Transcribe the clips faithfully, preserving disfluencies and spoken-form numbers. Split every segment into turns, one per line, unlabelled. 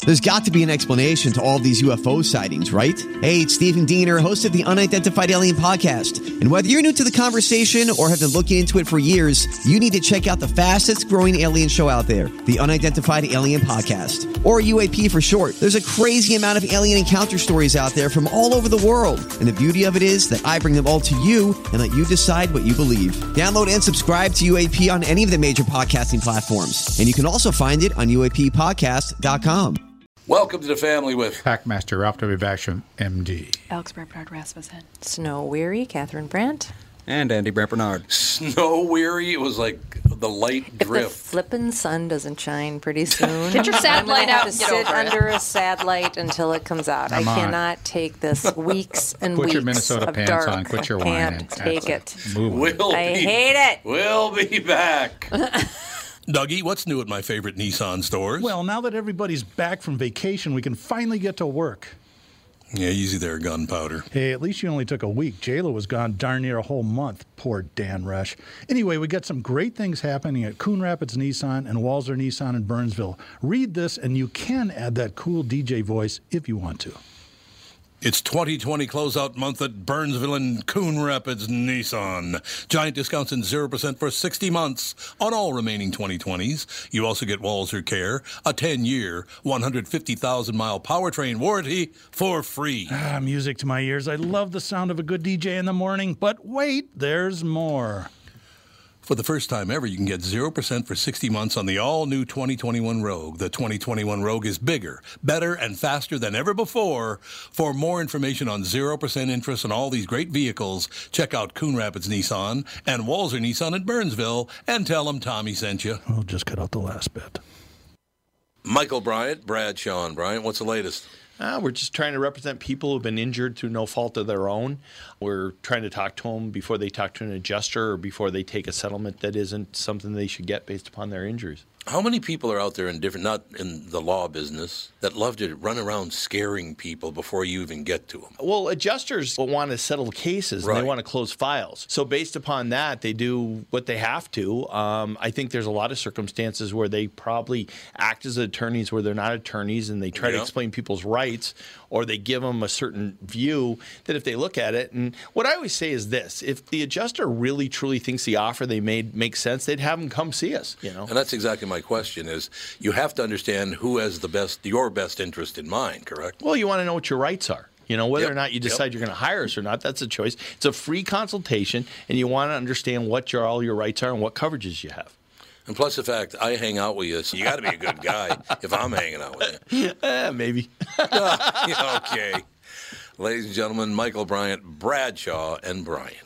There's got to be an explanation to all of these U F O sightings, right? Hey, it's Stephen Diener, host of the Unidentified Alien Podcast. And whether you're new to the conversation or have been looking into it for years, you need to check out the fastest growing alien show out there, the Unidentified Alien Podcast, or U A P for short. There's a crazy amount of alien encounter stories out there from all over the world. And the beauty of it is that I bring them all to you and let you decide what you believe. Download and subscribe to U A P on any of the major podcasting platforms. And you can also find it on U A P podcast dot com.
Welcome to the family with
Packmaster Ralph W. Basham, M D.
Alex Brant Bernard Rasmussen.
Snow Weary, Catherine Brandt.
And Andy Brant Bernard.
Snow Weary. It was like the light drift.
If the flippin' sun doesn't shine pretty soon,
Get your sad
I'm gonna
light
have
out
to
and get
sit
over it.
under a sad light until it comes out.
Come
I
on.
cannot take this weeks and
Put
weeks
your Minnesota
of
pants
dark.
on. Quit your
I
whining.
can't take it.
Move on.
We'll
I
be,
hate it.
We'll be back. Dougie, what's new at my favorite Nissan stores?
Well, now that everybody's back from vacation, we can finally get to work.
Yeah, easy there, gunpowder.
Hey, at least you only took a week. J-Lo was gone darn near a whole month. Poor Dan Rush. Anyway, we got some great things happening at Coon Rapids Nissan and Walser Nissan in Burnsville. Read this, and you can add that cool D J voice if you want to.
It's twenty twenty closeout month at Burnsville and Coon Rapids Nissan. Giant discounts and zero percent for sixty months on all remaining twenty twenties. You also get Walser Care, a ten-year, one hundred fifty thousand mile powertrain warranty for free.
Ah, music to my ears. I love the sound of a good D J in the morning, but wait, there's more.
For the first time ever, you can get zero percent for sixty months on the all-new twenty twenty-one Rogue. The twenty twenty-one Rogue is bigger, better, and faster than ever before. For more information on zero percent interest on all these great vehicles, check out Coon Rapids Nissan and Walser Nissan at Burnsville and tell them Tommy sent you.
I'll just cut out the last bit.
Michael Bryant, Bradshaw and Bryant, what's the latest?
Uh, we're just trying to represent people who've been injured through no fault of their own. We're trying to talk to them before they talk to an adjuster or before they take a settlement that isn't something they should get based upon their injuries.
How many people are out there in different, not in the law business, that love to run around scaring people before you even get to them?
Well, adjusters want to settle cases and
Right.
they want to close files. So based upon that, they do what they have to. Um, I think there's a lot of circumstances where they probably act as attorneys where they're not attorneys and they try
Yeah.
to explain people's rights, or they give them a certain view that if they look at it. And what I always say is this: if the adjuster really truly thinks the offer they made makes sense, they'd have them come see us. You know,
And that's exactly my question is, you have to understand who has the best, your best interest in mind, correct?
well, you want to know what your rights are. You know, whether
Yep.
or not you
Yep.
decide you're going to hire us or not, that's a choice. It's a free consultation, and you want to understand what your all your rights are and what coverages you have.
And plus the fact I hang out with you, so you got to be a good guy if I'm hanging out with you.
Eh, maybe.
Okay. Ladies and gentlemen, Michael Bryant, Bradshaw and Bryant.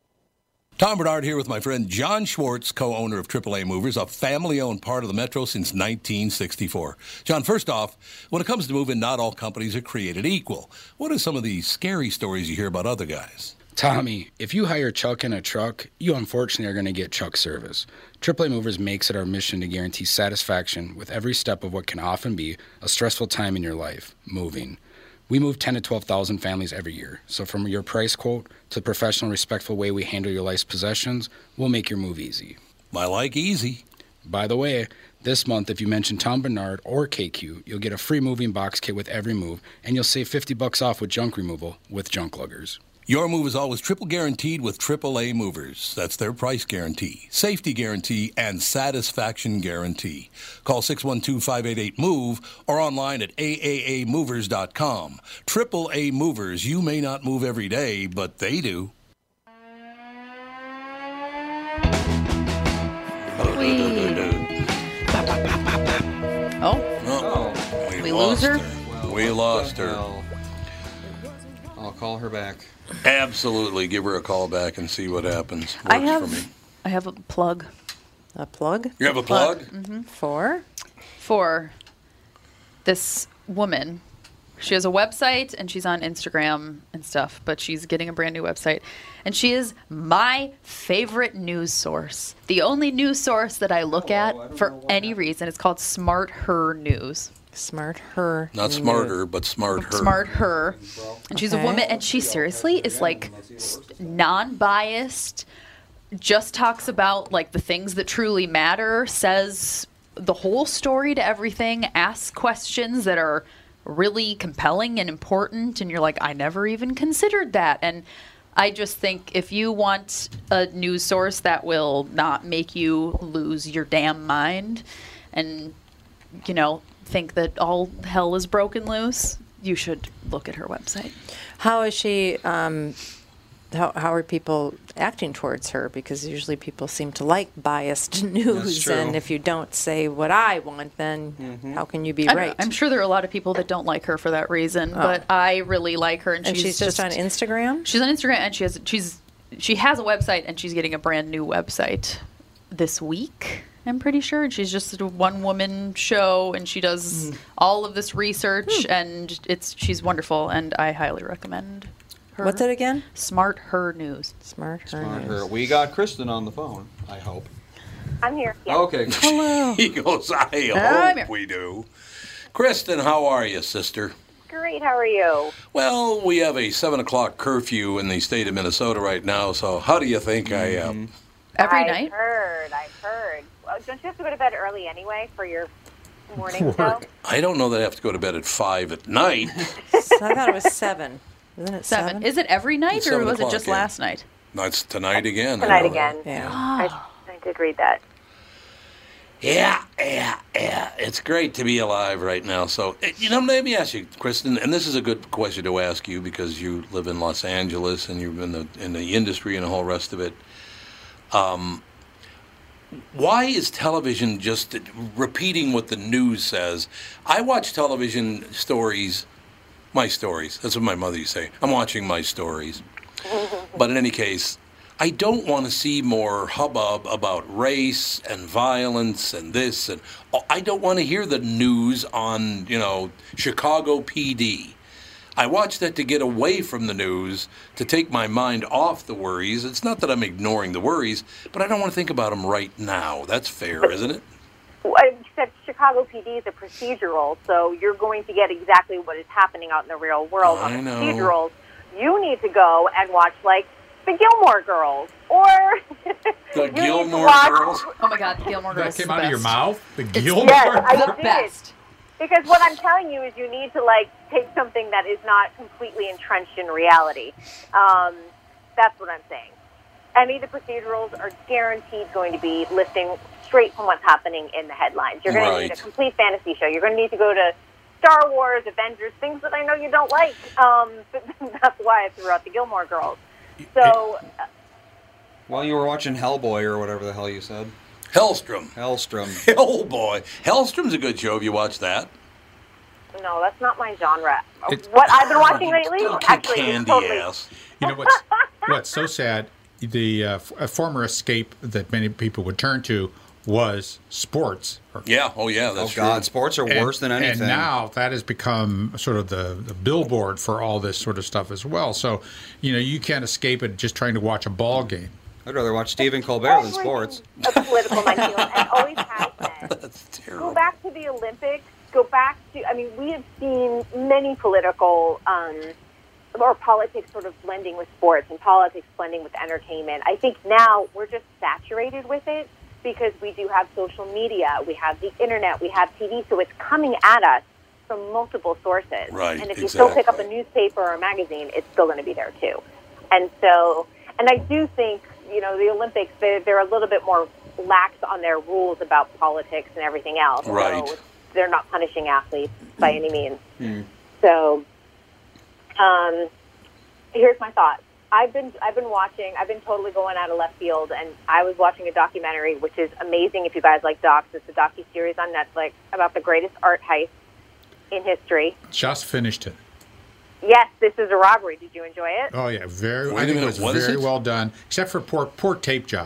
Tom Bernard here with my friend John Schwartz, co-owner of triple A Movers, a family-owned part of the Metro since nineteen sixty-four. John, first off, when it comes to moving, not all companies are created equal. What are some of the scary stories you hear about other guys?
Tommy, if you hire Chuck in a truck, you unfortunately are going to get Chuck service. triple A Movers makes it our mission to guarantee satisfaction with every step of what can often be a stressful time in your life, moving. We move ten to twelve thousand families every year, so from your price quote to the professional, respectful way we handle your life's possessions, we'll make your move easy.
I like easy.
By the way, this month, if you mention Tom Bernard or K Q, you'll get a free moving box kit with every move, and you'll save fifty bucks off with junk removal with Junk Luggers.
Your move is always triple guaranteed with triple A Movers. That's their price guarantee, safety guarantee, and satisfaction guarantee. Call six one two, five eight eight, MOVE or online at A A A movers dot com. triple A Movers. You may not move every day, but they do.
Oh,
Oh, we,
We
lost
lose her?
her. We lost her.
Well, I'll call her back.
Absolutely. Give her a call back and see what happens. Works
I have,
for me.
I have a plug
A plug
You have a plug?
for?
for this woman. She has a website and she's on Instagram and stuff, but she's getting a brand new website. And she is my favorite news source. The only news source that I look at for any reason. It's called Smart Her News.
Smart Her.
Not smarter, but smart her.
Smart Her. And she's a
Okay.
woman, and she seriously is like s- non-biased, just talks about like the things that truly matter, says the whole story to everything, asks questions that are really compelling and important, and you're like, I never even considered that. And I just think if you want a news source that will not make you lose your damn mind and, you know, think that all hell is broken loose, you should look at her website.
How is she, um, how, how are people acting towards her? Because usually people seem to like biased news,
true.
and if you don't say what I want, then
Mm-hmm.
how can you be
I don't know.
right?
I'm sure there are a lot of people that don't like her for that reason,
Oh.
but I really like her, and,
and
she's,
she's just on Instagram?
She's on Instagram, and she has she's she has a website, and she's getting a brand new website this week, I'm pretty sure. And she's just a one woman show, and she does
Mm.
all of this research,
Hmm.
and it's she's wonderful, and I highly recommend her.
What's it again?
Smart Her News.
Smart Her
Smart
News.
her. We got Kristen on the phone, I hope.
I'm here. Yeah.
Okay.
Hello.
He goes, I
I'm here.
hope we do. Kristen, how are you, sister?
Great. How are you?
Well, we have a seven o'clock curfew in the state of Minnesota right now, so how do you think I am?
Every
I've
night?
heard. I've heard. Well, don't you have to go to bed early anyway for your morning
Work.
show?
I don't know that I have to go to bed at five at night.
So I thought it was seven. Isn't it
Seven.
seven?
Is it every night,
It's
or
seven
was it
o'clock,
just
yeah.
last night?
That's tonight again. I
Tonight
know.
again.
Yeah.
I, I did read that.
Yeah, yeah, yeah. It's great to be alive right now. So, eh, you know, let me ask you, Kristen, and this is a good question to ask you because you live in Los Angeles and you're in the in the industry and the whole rest of it. Um, why is television just repeating what the news says? I watch television stories, my stories. That's what my mother used to say. I'm watching my stories. But in any case, I don't want to see more hubbub about race and violence and this. And I don't want to hear the news on, you know, Chicago P D. I watch that to get away from the news, to take my mind off the worries. It's not that I'm ignoring the worries, but I don't want to think about them right now. That's fair, isn't it?
Well, except Chicago P D is a procedural, so you're going to get exactly what is happening out in the real world.
I
on the
know.
procedurals, you need to go and watch, like, the Gilmore Girls, or
The
you need to
Gilmore
watch-
Girls?
Oh my God, Gilmore Girls.
That
is
came
the
out of your
best.
mouth? The
It's-
Gilmore?
Yes, I
The
did.
best.
Because what I'm telling you is you need to, like, take something that is not completely entrenched in reality. Um, that's what I'm saying. Any of the procedurals are guaranteed going to be listing straight from what's happening in the headlines. You're going to need a
Right.
complete fantasy show. You're going to need to go to Star Wars, Avengers, things that I know you don't like. Um, but that's why I threw out the Gilmore Girls. So, uh,
Well, you were watching Hellboy or whatever the hell you said.
Hellstrom.
Hellstrom.
Hellboy. Hellstrom's a good show. Have you watched that?
no, that's not my genre.
It's-
What I've been watching lately,
Don't kick
actually, is
candy
totally...
ass.
You know what's what's so sad? The uh, f- a former escape that many people would turn to was sports.
Yeah. Oh, yeah. That's
Oh, God.
true.
Sports are
And-
worse than anything.
And now that has become sort of the, the billboard for all this sort of stuff as well. So, you know, you can't escape it just trying to watch a ball game.
I'd rather watch Stephen Colbert than sports.
A political minefield, and always has been.
That's
Go
terrible.
back to the Olympics. Go back to, I mean, we have seen many political um, or politics sort of blending with sports and politics blending with entertainment. I think now we're just saturated with it because we do have social media, we have the internet, we have T V, so it's coming at us from multiple sources.
Right,
and if you still pick up a
exactly.
newspaper or a magazine, it's still going to be there too. And so, and I do think, you know, the Olympics, they're, they're a little bit more lax on their rules about politics and everything else.
Right.
So they're not punishing athletes by any means.
Mm.
So, um, here's my thought. I've been I've been watching. I've been totally going out of left field, and I was watching a documentary, which is amazing. If you guys like docs, it's a docu-series on Netflix about the greatest art heist in history.
Just finished it.
Yes, This Is a Robbery. Did you enjoy it?
Oh yeah, very.
Wait
I
a
think
minute,
it was
what is
very
it?
well done, except for poor poor tape job.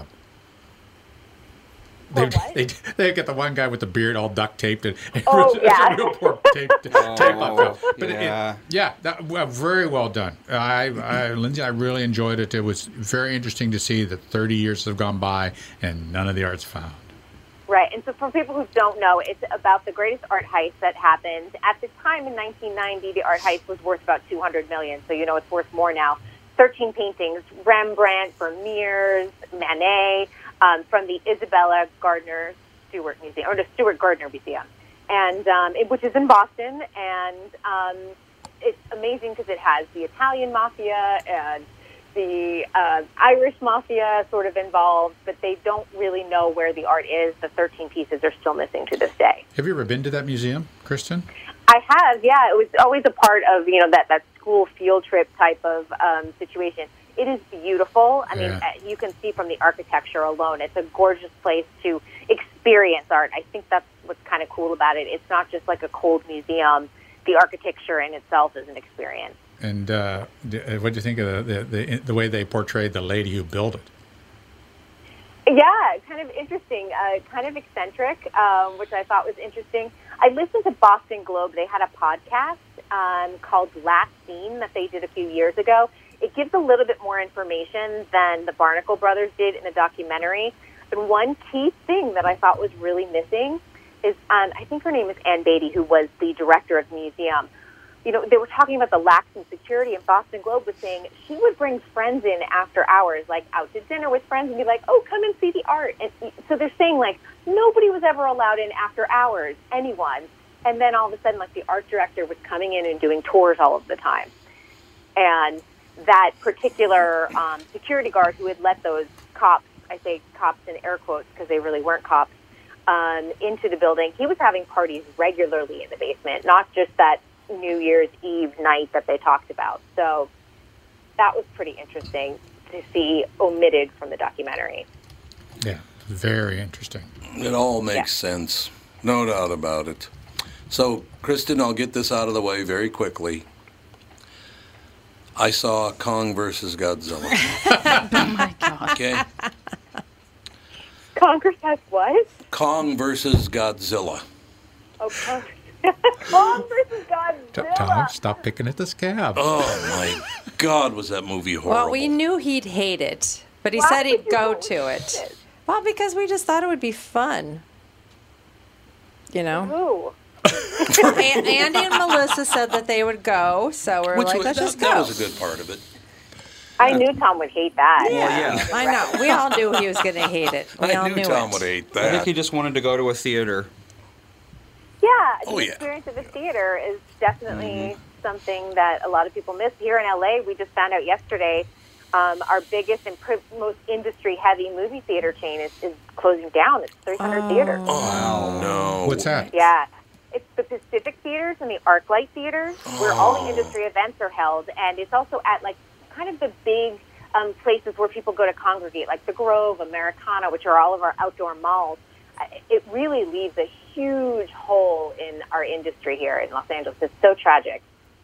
They,
Poor what?
they they get the one guy with the beard all duct taped and
Oh,
it's
yeah.
a real poor tape tape up.
Oh,
But it-
yeah.
it, yeah, that, well, very well done. I, I Lindsay, I really enjoyed it. It was very interesting to see that thirty years have gone by and none of the art's found.
Right, and so for people who don't know, it's about the greatest art heist that happened. At the time in nineteen ninety, the art heist was worth about two hundred million dollars, so you know it's worth more now. thirteen paintings, Rembrandt, Vermeers, Manet, um, from the Isabella Gardner Stewart Museum, or the Stewart Gardner Museum, and um, it, which is in Boston, and um, it's amazing because it has the Italian mafia and the uh, Irish mafia sort of involved, but they don't really know where the art is. The thirteen pieces are still missing to this day.
Have you ever been to that museum, Kristen?
I have, yeah. It was always a part of, you know, that, that school field trip type of um, situation. It is beautiful. I mean,
Yeah.
you can see from the architecture alone, it's a gorgeous place to experience art. I think that's what's kind of cool about it. It's not just like a cold museum. The architecture in itself is an experience.
And uh, what do you think of the, the, the, the way they portrayed the lady who built it?
Yeah, kind of interesting, uh, kind of eccentric, um, which I thought was interesting. I listened to Boston Globe. They had a podcast um, called Last Scene that they did a few years ago. It gives a little bit more information than the Barnacle Brothers did in the documentary. But one key thing that I thought was really missing is, um, I think her name is Ann Beatty, who was the director of the museum. You know, they were talking about the lax in security, and Boston Globe was saying she would bring friends in after hours, like out to dinner with friends, and be like, oh, come and see the art. And so they're saying, like, nobody was ever allowed in after hours, anyone. And then all of a sudden, like, the art director was coming in and doing tours all of the time. And that particular um, security guard who had let those cops, I say cops in air quotes because they really weren't cops, um, into the building, he was having parties regularly in the basement, not just that New Year's Eve night that they talked about. So that was pretty interesting to see omitted from the documentary.
Yeah, very interesting.
It all makes
Yeah.
sense. No doubt about it. So, Kristen, I'll get this out of the way very quickly. I saw Kong versus Godzilla.
Oh my God.
Okay?
Congress has what?
Kong versus Godzilla.
Oh, Congress. Kong versus
T-
Godzilla.
Tom, stop picking at this cab.
Oh, my God, was that movie horrible.
Well, we knew he'd hate it, but he
Why
said
would
he'd
you
go
go
to
with
it.
it?
Well, because we just thought it would be fun. You know?
Ooh.
A- Andy and Melissa said that they would go, so we're
Which
like,
was,
let's
that,
just
that
go.
was a good part of it.
I knew Tom would hate that.
Yeah, I know. We all knew he was going to hate it. We
I
all
knew
knew
Tom
it.
would hate
I think
that.
he just wanted to go to a theater.
Yeah, the
Oh, yeah.
experience of the theater is definitely something that a lot of people miss. Here in L A, we just found out yesterday um, our biggest and pr- most industry-heavy movie theater chain is, is closing down. It's three hundred theaters.
Oh, no.
What's that?
Yeah. It's the Pacific Theaters and the ArcLight Theaters, where all the industry events are held. And it's also at, like, kind of the big um, places where people go to congregate, like the Grove, Americana, which are all of our outdoor malls. Uh, It really leaves a huge hole in our industry here in Los Angeles. It's so tragic.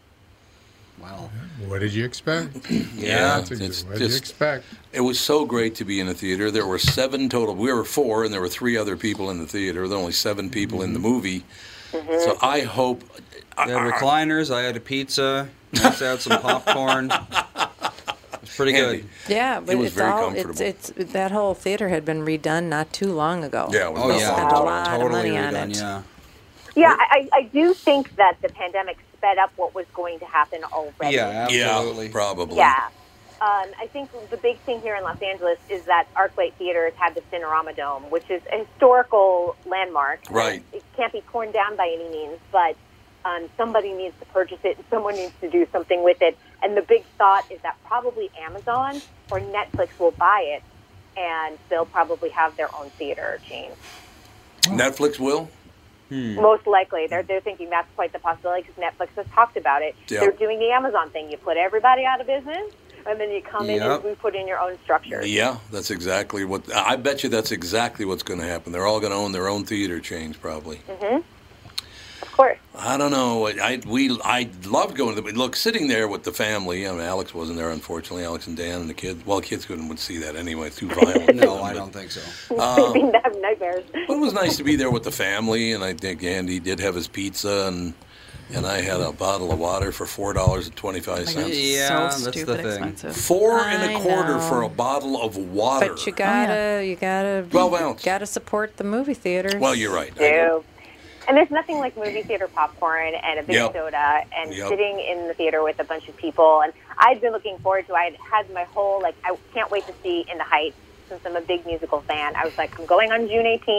Wow.
What did you expect?
Yeah,
That's a-
it's
what did you
just-
expect?
It was so great to be in a theater. There were seven total. We were four, and there were three other people in the theater. There were only seven people in the movie. So I hope.
They had recliners. I had a pizza. I also had some popcorn. It was pretty
Handy.
good.
Yeah, but
was
it's
very
all
comfortable.
it's it's that whole theater had been redone not too long ago.
Yeah, it was
Oh
not
yeah,
long
Spent
ago.
a lot of
totally
money on
redone.
it.
Yeah.
Yeah, I, I do think that the pandemic sped up what was going to happen already.
Yeah, absolutely.
Yeah, probably.
Yeah. Um, I think the big thing here in Los Angeles is that ArcLight Theaters had the Cinerama Dome, which is a historical landmark.
Right.
It can't be torn down by any means, but um, somebody needs to purchase it and someone needs to do something with it. And the big thought is that probably Amazon or Netflix will buy it, and they'll probably have their own theater chain.
Netflix will?
Most likely. They're, they're thinking that's quite the possibility because Netflix has talked about it.
Yep.
They're doing the Amazon thing. You put everybody out of business, and then you come in
Yep.
and we put in your own structure.
Yeah, that's exactly what. I bet you that's exactly what's going to happen. They're all going to own their own theater chains, probably.
Mm-hmm. Of course.
I don't know. I, I we I loved going to the look sitting there with the family. I mean, Alex wasn't there, unfortunately. Alex and Dan and the kids. Well, the kids couldn't would see that anyway. It's too violent. for
No,
them,
I
but-
don't think so.
Um,
They have nightmares.
But it was nice to be there with the family, and I think Andy did have his pizza, and and I had a bottle of water for four dollars and twenty five cents.
Yeah,
so
that's the
stupid
thing.
expensive.
Four and a
I
quarter
know.
for a bottle of water.
But you gotta, you gotta,
twelve ounce.
gotta support the movie theaters.
Well, you're right. I
Do.
know.
And there's nothing like movie theater popcorn and a big
Yep.
soda and
Yep.
sitting in the theater with a bunch of people. And I'd been looking forward to. I had had my whole like I can't wait to see In the Heights since I'm a big musical fan. I was like, I'm going on June eighteenth.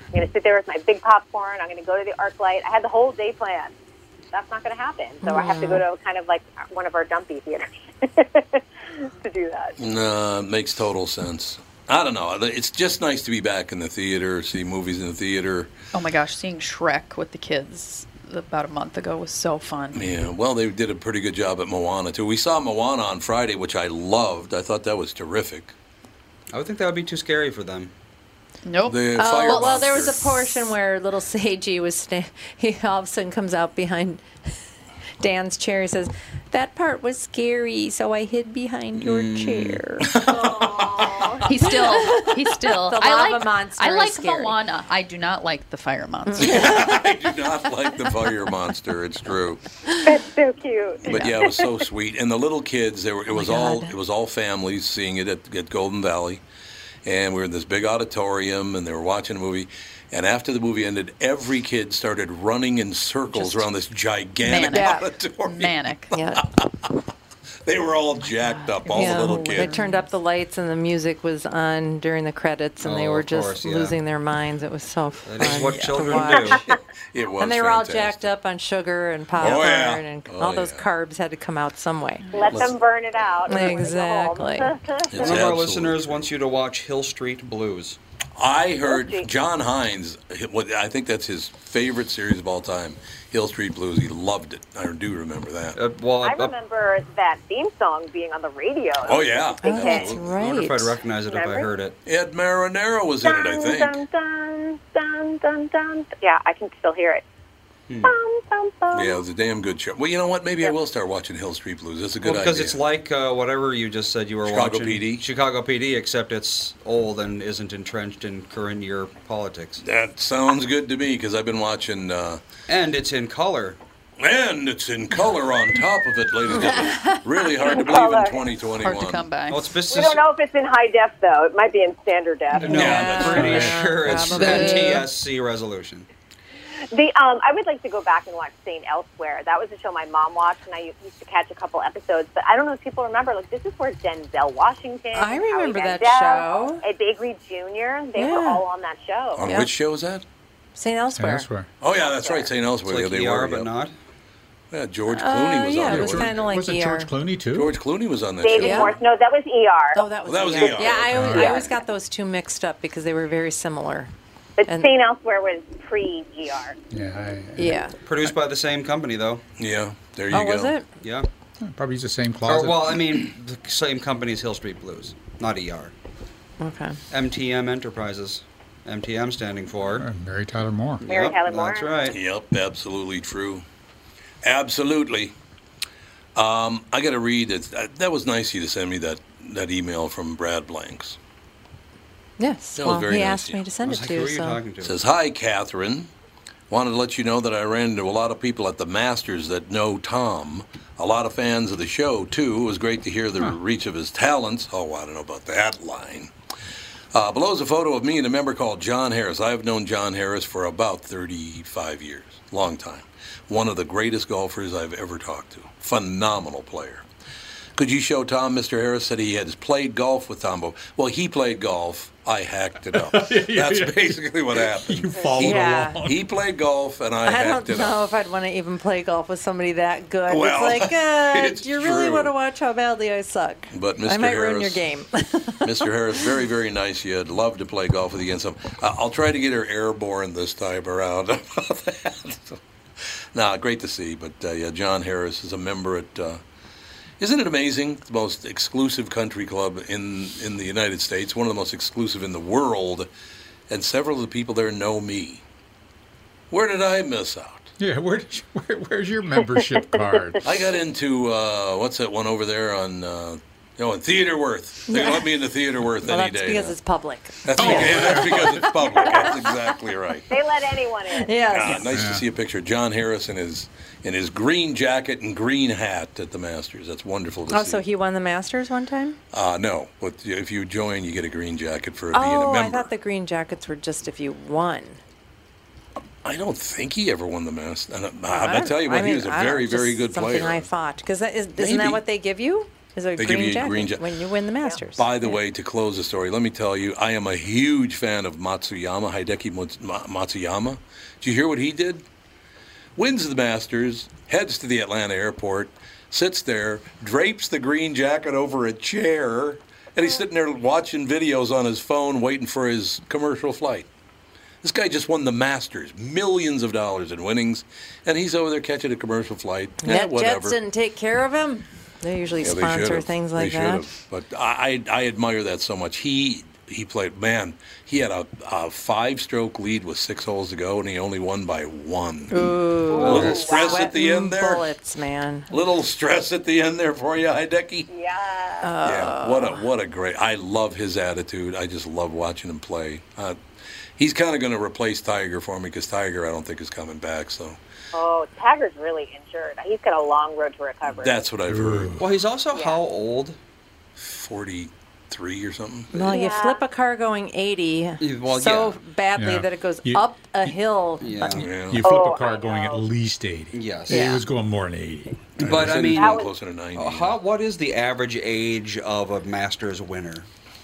I'm going to sit there with my big popcorn. I'm going to go to the ArcLight. I had the whole day planned. That's not going to happen. So I have to go to kind of like one of our dumpy theaters to do that.
No, it makes total sense. I don't know. It's just nice to be back in the theater, see movies in the theater.
Oh my gosh, seeing Shrek with the kids about a month ago was so fun.
Yeah, well, they did a pretty good job at Moana, too. We saw Moana on Friday, which I loved. I thought that was terrific.
I would think that would be too scary for them.
Nope.
The
Oh,
fire
well, well, there was
monster.
a portion where little Seiji was, sta- he all of a sudden comes out behind Dan's chair. He says, "That part was scary, so I hid behind your
Mm.
chair."
He still, he still.
The
I
lava
like,
monster
I
is
like
scary.
Moana. I do not like the fire monster.
I do not like the fire monster. It's true.
That's so cute.
But yeah, it was so sweet. And the little kids, they were, it was
my
all
God.
it was all families seeing it at, at Golden Valley, and we were in this big auditorium, and they were watching a movie. And after the movie ended, every kid started running in circles
Just
around this gigantic
manic.
auditorium.
Manic.
Yeah.
They were all jacked up, all
yeah.
the little
They
kids.
turned up the lights and the music was on during the credits, and they
Oh,
were
of
just
course, yeah.
losing their minds. It was so fun.
That is what
to
children
watch.
do.
It was
And they were all
fantastic.
jacked up on sugar and popcorn,
Oh, yeah.
and
Oh,
all those
yeah.
carbs had to come out some way.
Let
Let's-
them burn it out. before they go
Exactly.
home.
It's
One of our
absolutely
listeners
true.
wants you to watch Hill Street Blues.
I heard
Street.
John Hines, what I think that's his favorite series of all time, Hill Street Blues. He loved it. I do remember that.
Uh, well,
I
I, I
remember that theme song being on the radio.
Oh, yeah.
Big
Oh,
hit.
that's
Absolutely.
I wonder if
right.
I'd recognize it if I
Remember?
heard it.
Ed Marinero was in it, I
Dun,
think.
dun, dun, dun, dun, dun. Yeah, I can still hear it.
Hmm.
Bum, bum, bum.
Yeah, it was a damn good show. Well, you know what? Maybe I will start watching Hill Street Blues. That's a good
Well, because
idea.
it's like uh, whatever you just said you were
Chicago
watching.
P D?
Chicago P D, except it's old and isn't entrenched in current year politics.
That sounds good to me because I've been watching, uh,
And it's in color.
and it's in color on top of it, ladies and gentlemen. Really hard to believe in
Color.
twenty twenty-one.
Hard to come by.
Well, it's
We
business.
don't know if it's in high def, though. It might be in standard def.
No,
Yeah,
I'm pretty
yeah,
sure it's
probably.
N T S C resolution.
The um, I would like to go back and watch Saint Elsewhere. That was a show my mom watched, and I used to catch a couple episodes. But I don't know if people remember. Like, this is where Denzel Washington,
I remember
Howie
that
Mandel,
show.
Ed Begley Junior They were
Yeah.
all on that show.
On
Yeah.
which show is that?
Saint Elsewhere.
Elsewhere.
Oh, yeah, that's right. Saint
It's
Elsewhere.
like
yeah, they
E R,
were.
but
yeah.
not.
Yeah, George
Uh,
Clooney was
yeah,
on
it
there.
was
wasn't
kind of like
Was it
E R.
George Clooney too?
George Clooney was on that
David
show.
Yeah.
Morse. No, that was E R.
Oh, that was,
Well, that was
E R.
E R.
Yeah, I always, I
Yeah.
always got those two mixed up because they were very similar.
But
and-
Saint Elsewhere was pre-G R.
Yeah, I,
Yeah.
Produced by the same company, though.
Yeah, there you
Oh,
go.
was it?
Yeah.
probably use the same
Or,
closet.
well, I mean, the same company as Hill Street Blues, not E R.
Okay.
M T M Enterprises. M T M standing for.
Uh, Mary Tyler Moore.
Mary
Yep,
Tyler Moore.
That's right.
Yep, absolutely true. Absolutely. Um, I got to read it. Uh, That was nice of you to send me that, that email from Brad Blanks.
Yes.
That was
Well,
very
he
nice
asked
of
me
you.
to
I
send
was
it
like,
to
who
you.
are you
So.
talking to?
It says, "Hi, Catherine. Wanted to let you know that I ran into a lot of people at the Masters that know Tom. A lot of fans of the show, too. It was great to hear the reach of his talents." Oh, I don't know about that line. Uh, below is a photo of me and a member called John Harris. I've known John Harris for about thirty-five years. Long time. One of the greatest golfers I've ever talked to. Phenomenal player. Could you show Tom? Mister Harris said he has played golf with Tom. Bo- Well, he played golf. I hacked it up. That's basically what happened.
You followed
Yeah.
along.
He played golf, and I,
I
hacked
don't
it up.
know if I'd want to even play golf with somebody that good.
Well,
it's like, uh,
it's
do you really
true.
want to watch how badly I suck?
But Mister
I might ruin your
Harris-
game.
Mister Harris, very, very nice. You'd love to play golf with you again. Some, uh, I'll try to get her airborne this time around. How about that? Nah, great to see. But uh, yeah, John Harris is a member at. Uh, isn't it amazing? The most exclusive country club in in the United States, one of the most exclusive in the world, and several of the people there know me. Where did I miss out?
Yeah, where, did you, where where's your membership card?
I got into uh, what's that one over there on? Uh, No, in Theater Worth. They
Yeah.
let me into Theater Worth
Well,
any
that's
day.
because
now.
it's public.
That's, because, yeah, that's because it's public. That's exactly right.
They let anyone in.
Yes.
Ah, nice to see a picture of John Harris in his in his green jacket and green hat at the Masters. That's wonderful to
Oh,
see.
so he won the Masters one time?
Uh, no, but if you join, you get a green jacket for being a
Oh, I
member.
thought the green jackets were just if you won.
I don't think he ever won the Masters. I,
I
I tell you what,
I mean,
he was a
I don't-
very,
just
very good
something
player.
I thought because is, isn't
Maybe.
that what they give you? is a
They
green
give you a
jacket
green ja-
when you win the Masters.
By the way, to close the story, let me tell you, I am a huge fan of Matsuyama, Hideki Mats- Ma- Matsuyama. Did you hear what he did? Wins the Masters, heads to the Atlanta airport, sits there, drapes the green jacket over a chair, and he's sitting there watching videos on his phone, waiting for his commercial flight. This guy just won the Masters, millions of dollars in winnings, and he's over there catching a commercial flight. Yeah,
NetJets
whatever.
didn't take care of him. They usually
Yeah, they
sponsor
should've.
things
They
like that.
should've. But I, I I admire that so much. He he played, man, he had a, a five-stroke lead with six holes to go, and he only won by one.
Ooh,
A little stress at the end there.
Bullets, man.
Little stress at the end there for you, Hideki.
Yeah.
Yeah, what a what a great. I love his attitude. I just love watching him play. Uh, he's kind of going to replace Tiger for me because Tiger, I don't think, is coming back. So
Oh, Tiger's really injured. He's got a long road to recovery.
that's what I've heard.
Well, he's also how old?
forty-three or something.
Well, you
Yeah.
flip a car going eighty
Well,
so
yeah.
badly
Yeah.
that it goes
You-
up a hill.
Yeah.
Yeah.
You flip
Oh,
a car
I
going at
know.
least eighty.
Yes.
It
Yeah.
was going more than eighty.
But
He
I
said
mean,
he's going
How-
closer to ninety.
Uh, How, what is the average age of a Masters winner?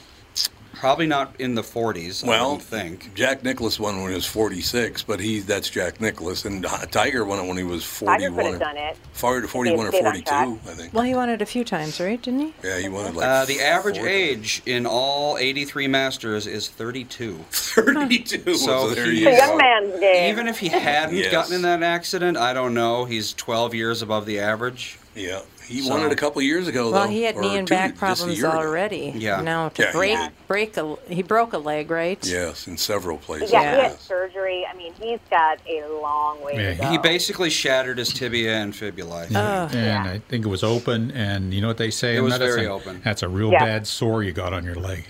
Probably not in the forties, I
Well,
don't think.
Jack Nicklaus won when he was forty-six, but he that's Jack Nicklaus, and Tiger won it when he was
Tiger could
forty-one.
have done it.
Forty- forty-one or
Stayed on
forty-two,
track.
I think.
Well, he won it a few times, right? Didn't he?
Yeah, he won it like
Uh, the average
forty.
age in all eighty-three Masters is thirty-two.
thirty-two.
So
So there
he-
you
It's a young
go.
man's game.
Even if he hadn't
Yes.
gotten in that accident, I don't know. He's twelve years above the average.
Yeah, he
So-
won it a couple years ago, though.
Well, he had
or
knee and
two-
back
just a
problems
year ago.
already.
Yeah.
Now to
Yeah, he
break
did.
break a he broke a leg, right?
Yes, in several places.
yeah,
Yeah.
he had surgery. I mean, he's got a long way
Yeah,
to go.
He basically shattered his tibia and fibula.
Ugh.
And I think it was open, and you know what they say
It
in
was
medicine?
very open.
That's a real
Yeah.
bad sore you got on your leg.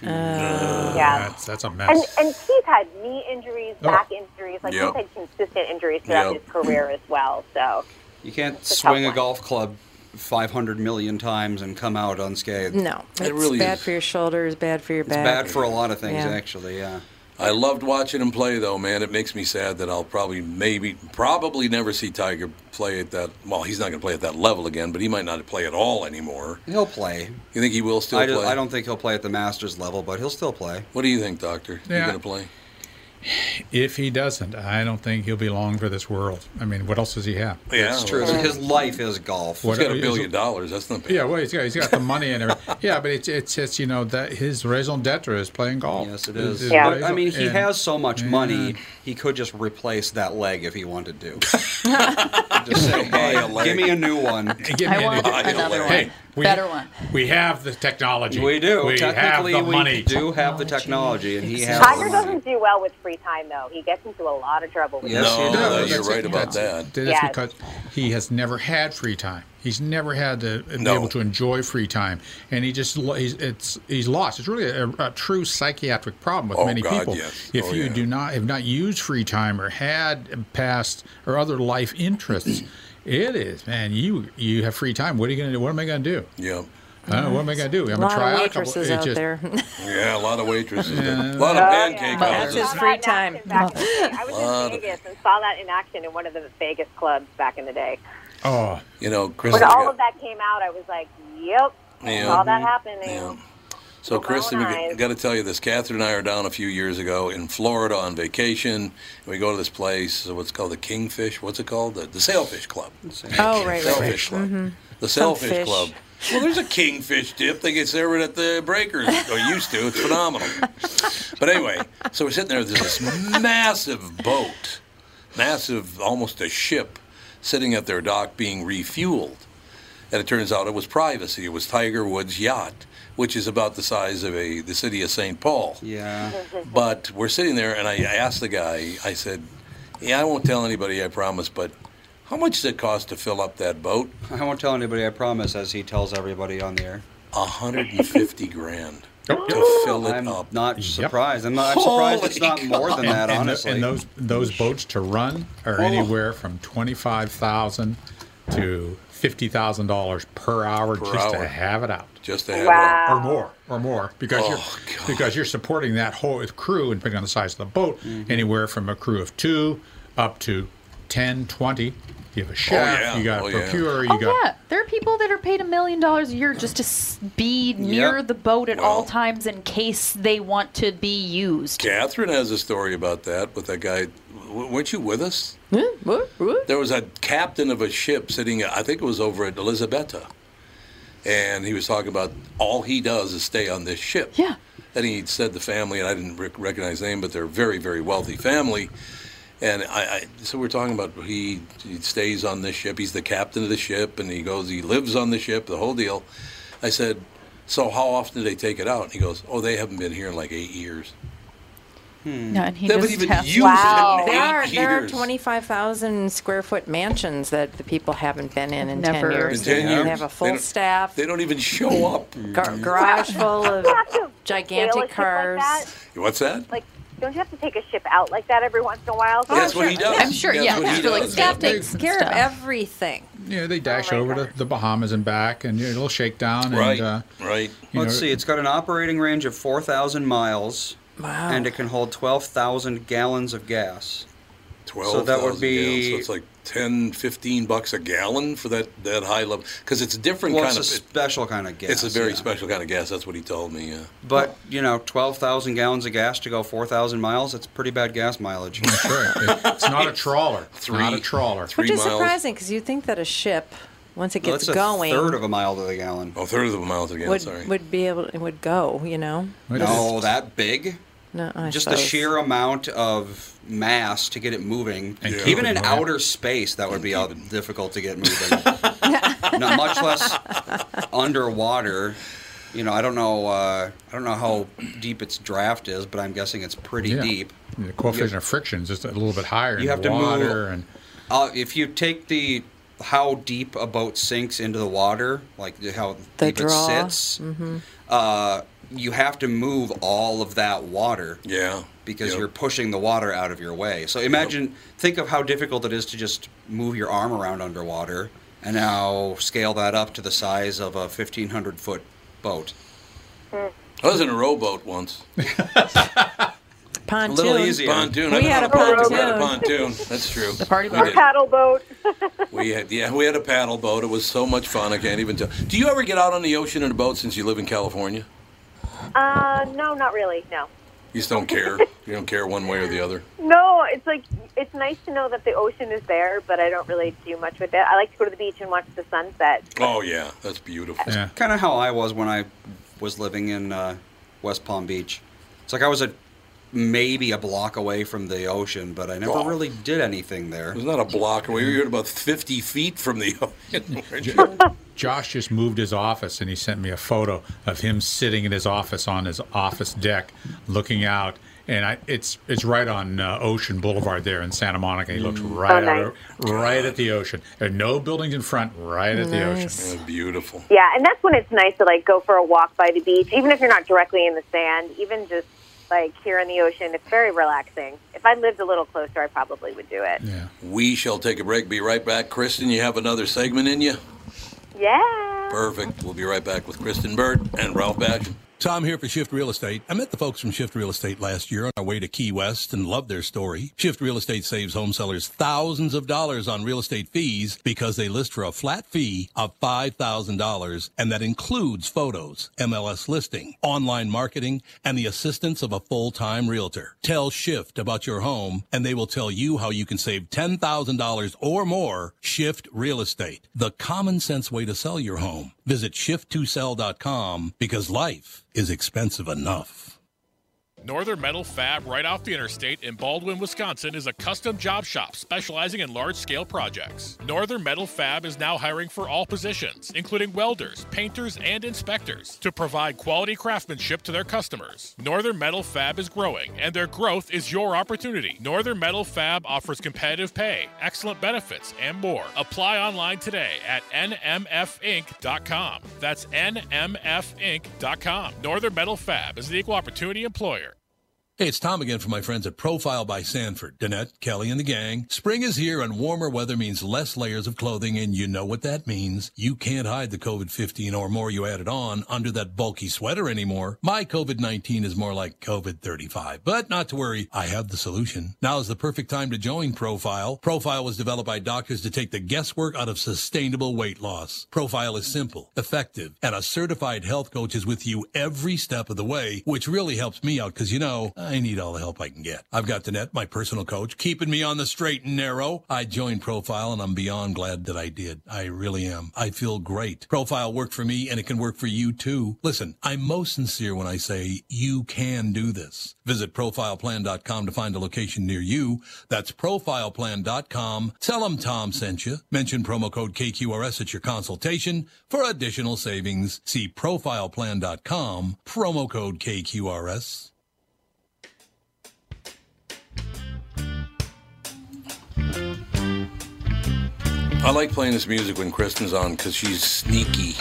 yeah.
That's, that's a
And,
mess.
and he's had knee injuries,
Oh.
back injuries. Like,
Yep.
he's had consistent injuries throughout
Yep.
his career as well. So,
You can't
It's a
swing a
tough one.
golf club five hundred million times and come out unscathed.
No, it's
It really
bad
is.
for your shoulders, bad for your
It's
back.
bad for a lot of things,
Yeah.
actually, yeah.
I loved watching him play, though, man. It makes me sad that I'll probably, maybe, probably never see Tiger play at that. Well, he's not going to play at that level again, but he might not play at all anymore.
He'll play.
You think he will still
I,
play?
do, I don't think he'll play at the Masters level, but he'll still play.
What do you think, Doctor? You
Yeah.
going to play?
If he doesn't, I don't think he'll be long for this world. I mean, what else does he have?
Yeah,
It's true. His life is golf.
What-
He's got a
is
billion
it-
dollars. That's not bad.
Yeah, well, he's got he's got the money and everything. Yeah, but it's it's just you know that his raison d'être is playing golf.
Yes, it
His-
is.
his
Yeah.
But, I mean, he
and-
has so much money, he could just replace that leg if he wanted to. Just say,
Buy
hey,
a leg.
give me a new one.
Give
I
me a
want
new-
another one.
Hey, we,
Better one.
We have the technology.
We do.
We have
Technically,
the
we
money.
do have the technology, and he has
Tiger
the money.
doesn't do well with free time, though. He gets into a lot of trouble with
Yes,
it.
he
No,
does.
no,
that's
you're right
it.
about
That's-
that.
That's
Yes.
because he has never had free time. He's never had to be
No.
able to enjoy free time, and he just lo- he's it's he's lost. It's really a, a true psychiatric problem with
Oh,
many
God,
people.
yes.
If
Oh,
you
yeah.
do not have not used free time or had past or other life interests, it is man. You you have free time. What are you going to do? What am I going to do?
Yeah.
I don't know. What am I going to do? I'm
A
going to
lot
try
of
out a couple.
waitresses
it
out
just-
there.
Yeah, a lot of waitresses. there.
Yeah.
A lot of
Oh,
pancake
yeah.
That's
houses.
his free time.
Back in the day. I was in Vegas and saw that in action in one of the Vegas clubs back in the day.
Oh,
You know, Chris.
When
I
all
got-
of that came out, I was like, yep,
Yeah.
saw that happening.
Yeah. So,
With
Kristen,
my
we
own eyes.
got to tell you this. Catherine and I are down a few years ago in Florida on vacation. And we go to this place, what's called the Kingfish. What's it called? The, the Sailfish Club.
Oh, right, right,
Sailfish
right.
Club. The
Some
Sailfish
fish.
Club. Well, there's a kingfish dip that gets there at the Breakers, or used to. It's phenomenal. But anyway, so we're sitting there. There's this massive boat, massive, almost a ship, sitting at their dock being refueled. And it turns out it was privacy. It was Tiger Woods' yacht, which is about the size of a the city of Saint Paul.
Yeah.
But we're sitting there, and I, I asked the guy, I said, yeah, I won't tell anybody, I promise, but how much does it cost to fill up that boat?
I won't tell anybody, I promise, as he tells everybody on the air.
one hundred fifty grand to fill it
I'm
up.
not
Yep.
surprised. I'm, not, I'm surprised it's
Holy
not more than that,
and, the-
honestly.
and those those boats to run are
Oh.
anywhere from twenty five thousand to fifty thousand dollars per hour
Per
just
hour.
to have it out,
Just to have
Wow.
or more, or more, because
Oh,
you're
God.
because you're supporting that whole crew, and depending on the size of the boat,
Mm-hmm.
anywhere from a crew of two up to ten, twenty. You have a chef,
yeah.
you got
Oh,
a
yeah.
procurer, you
Oh
got
yeah, there are people people that are paid a million dollars a year just to s- be near
Yep.
the boat at
Well-
all times in case they want to be used.
Catherine has a story about that with that guy. W- weren't you with us? There was a captain of a ship sitting, I think it was over at Elizabetta, and he was talking about all he does is stay on this ship.
Yeah.
And he said the family, and I didn't rec- recognize the name, but they're a very, very wealthy family. And I, I so we're talking about he, he stays on this ship. He's the captain of the ship, and he goes, he lives on the ship, the whole deal. I said, so how often do they take it out? And he goes, oh, they haven't been here in like eight years.
Hmm. No, and he
They haven't
just
even
has-
used
Wow.
it in
There
eight
are, there are
years.
twenty-five thousand square foot mansions that the people haven't been in in
Never.
ten years.
In ten
They
years.
have a
They
full
don't-
staff,
They don't even show up.
gar- garage full of
You have to sail a
gigantic
ship like
cars.
that?
What's that?
Like, don't you have to take a ship out like that every once in a while?
That's what he does.
I'm sure,
That's
yeah.
what he
After, like,
does.
staff
They
takes
take
and
care of
stuff.
everything.
Yeah, they dash
my
over to
gosh.
the Bahamas and back, and you know, it'll shake down.
Right,
And, uh,
right.
you
Let's
know,
see. It's got an operating range of four thousand miles,
Wow.
and it can hold twelve thousand gallons of gas.
twelve
So that would
thousand
be-
gallons. So it's like ten, fifteen bucks a gallon for that, that high level. Because it's a different
Well,
kind
it's a
of...
special kind of gas.
it's a very
yeah.
special kind of gas. That's what he told me, yeah.
But, you know, twelve thousand gallons of gas to go four thousand miles, that's pretty bad gas mileage.
That's right. It- It's not a trawler. It's
Three-
not a trawler.
three
Which is
miles.
surprising because you think that a ship, once it
Well,
gets
that's a
going,
third of a mile to the gallon.
Oh, third of a mile to the gallon,
would
sorry.
would be able it would go. You know.
It
No,
is.
that big?
No, I
Just the
suppose.
sheer amount of mass to get it moving.
And
Yeah.
Even
keep
in
it moving.
outer space, that would be uh, difficult to get moving. Not much less underwater. You know, I don't know. Uh, I don't know how deep its draft is, but I'm guessing it's pretty
Yeah.
deep.
The coefficient of friction is just a little bit higher
You
in
have
the
to move-
water. And
Uh, if you take the how deep a boat sinks into the water, like how
The
deep
draw.
it sits, uh, you have to move all of that water
Yeah.
because
Yep.
you're pushing the water out of your way. So imagine, think of how difficult it is to just move your arm around underwater, and now scale that up to the size of a fifteen hundred foot boat.
I was in a rowboat once.
Pontoon.
A little easier.
Pontoon.
We
I've been
had
on
a
boat. We had a
pontoon.
pontoon. That's true.
The party
We
boat.
did.
Paddle boat.
We had, yeah, we had a paddle boat. It was so much fun. I can't even tell. Do you ever get out on the ocean in a boat since you live in California?
Uh, no, not really. No.
You just don't care. You don't care one way or the other.
No, it's like it's nice to know that the ocean is there, but I don't really do much with it. I like to go to the beach and watch the sunset.
Oh yeah, that's beautiful.
yeah.
Kind of how I was when I was living in uh, West Palm Beach. It's like I was a maybe a block away from the ocean, but I never
Oh.
really did anything there.
It was not a block away. We were about fifty feet from the ocean. weren't you?
Josh just moved his office, and he sent me a photo of him sitting in his office on his office deck, looking out. And I, it's it's right on uh, Ocean Boulevard there in Santa Monica. He looks right
Oh,
out, right at the ocean. There are no buildings in front, right at the ocean.
Nice.
Yeah, beautiful.
Yeah, and that's when it's nice to like go for a walk by the beach, even if you're not directly in the sand, even just like here in the ocean. It's very relaxing. If I lived a little closer, I probably would do it.
Yeah.
We shall take a break. Be right back. Kristen, you have another segment in you?
Yeah.
Perfect. We'll be right back with Kristen Burt and Ralph Basham. Tom here for Shift Real Estate. I met the folks from Shift Real Estate last year on our way to Key West and loved their story. Shift Real Estate saves home sellers thousands of dollars on real estate fees because they list for a flat fee of five thousand dollars, and that includes photos, M L S listing, online marketing, and the assistance of a full-time realtor. Tell Shift about your home, and they will tell you how you can save ten thousand dollars or more. Shift Real Estate, the common sense way to sell your home. Visit shift to sell dot com because life is expensive enough.
Northern Metal Fab, right off the interstate in Baldwin, Wisconsin, is a custom job shop specializing in large-scale projects. Northern Metal Fab is now hiring for all positions, including welders, painters, and inspectors, to provide quality craftsmanship to their customers. Northern Metal Fab is growing, and their growth is your opportunity. Northern Metal Fab offers competitive pay, excellent benefits, and more. Apply online today at N M F inc dot com. That's N M F inc dot com. Northern Metal Fab is the equal opportunity employer.
Hey, it's Tom again from my friends at Profile by Sanford. Danette, Kelly, and the gang. Spring is here and warmer weather means less layers of clothing, and you know what that means. You can't hide the covid fifteen or more you added on under that bulky sweater anymore. My covid nineteen is more like covid thirty-five, but not to worry, I have the solution. Now is the perfect time to join Profile. Profile was developed by doctors to take the guesswork out of sustainable weight loss. Profile is simple, effective, and a certified health coach is with you every step of the way, which really helps me out because, you know, I need all the help I can get. I've got Danette, my personal coach, keeping me on the straight and narrow. I joined Profile, and I'm beyond glad that I did. I really am. I feel great. Profile worked for me, and it can work for you, too. Listen, I'm most sincere when I say you can do this. Visit profile plan dot com to find a location near you. That's profile plan dot com. Tell them Tom sent you. Mention promo code K Q R S at your consultation for additional savings. See profile plan dot com, promo code K Q R S. I like playing this music when Kristen's on because she's sneaky.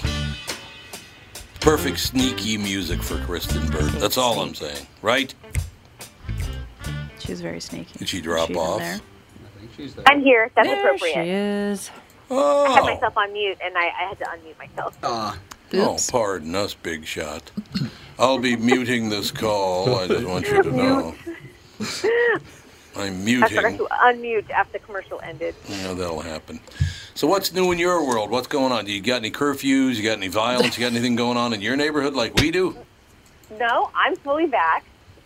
Perfect sneaky music for Kristen Bird. That's all I'm saying, right?
She's very sneaky.
Did she drop
She's
off?
in there.
I think she's there.
I'm here. That's
There
appropriate.
she is.
Oh.
I had myself on mute, and I, I had to unmute myself.
Ah,
Oh, pardon us, big shot. I'll be muting this call. I just want you to know. I'm
I forgot
muting.
to unmute after the commercial ended.
Yeah, that'll happen. So what's new in your world? What's going on? Do you got any curfews? You got any violence? You got anything going on in your neighborhood like we do?
No, I'm fully back,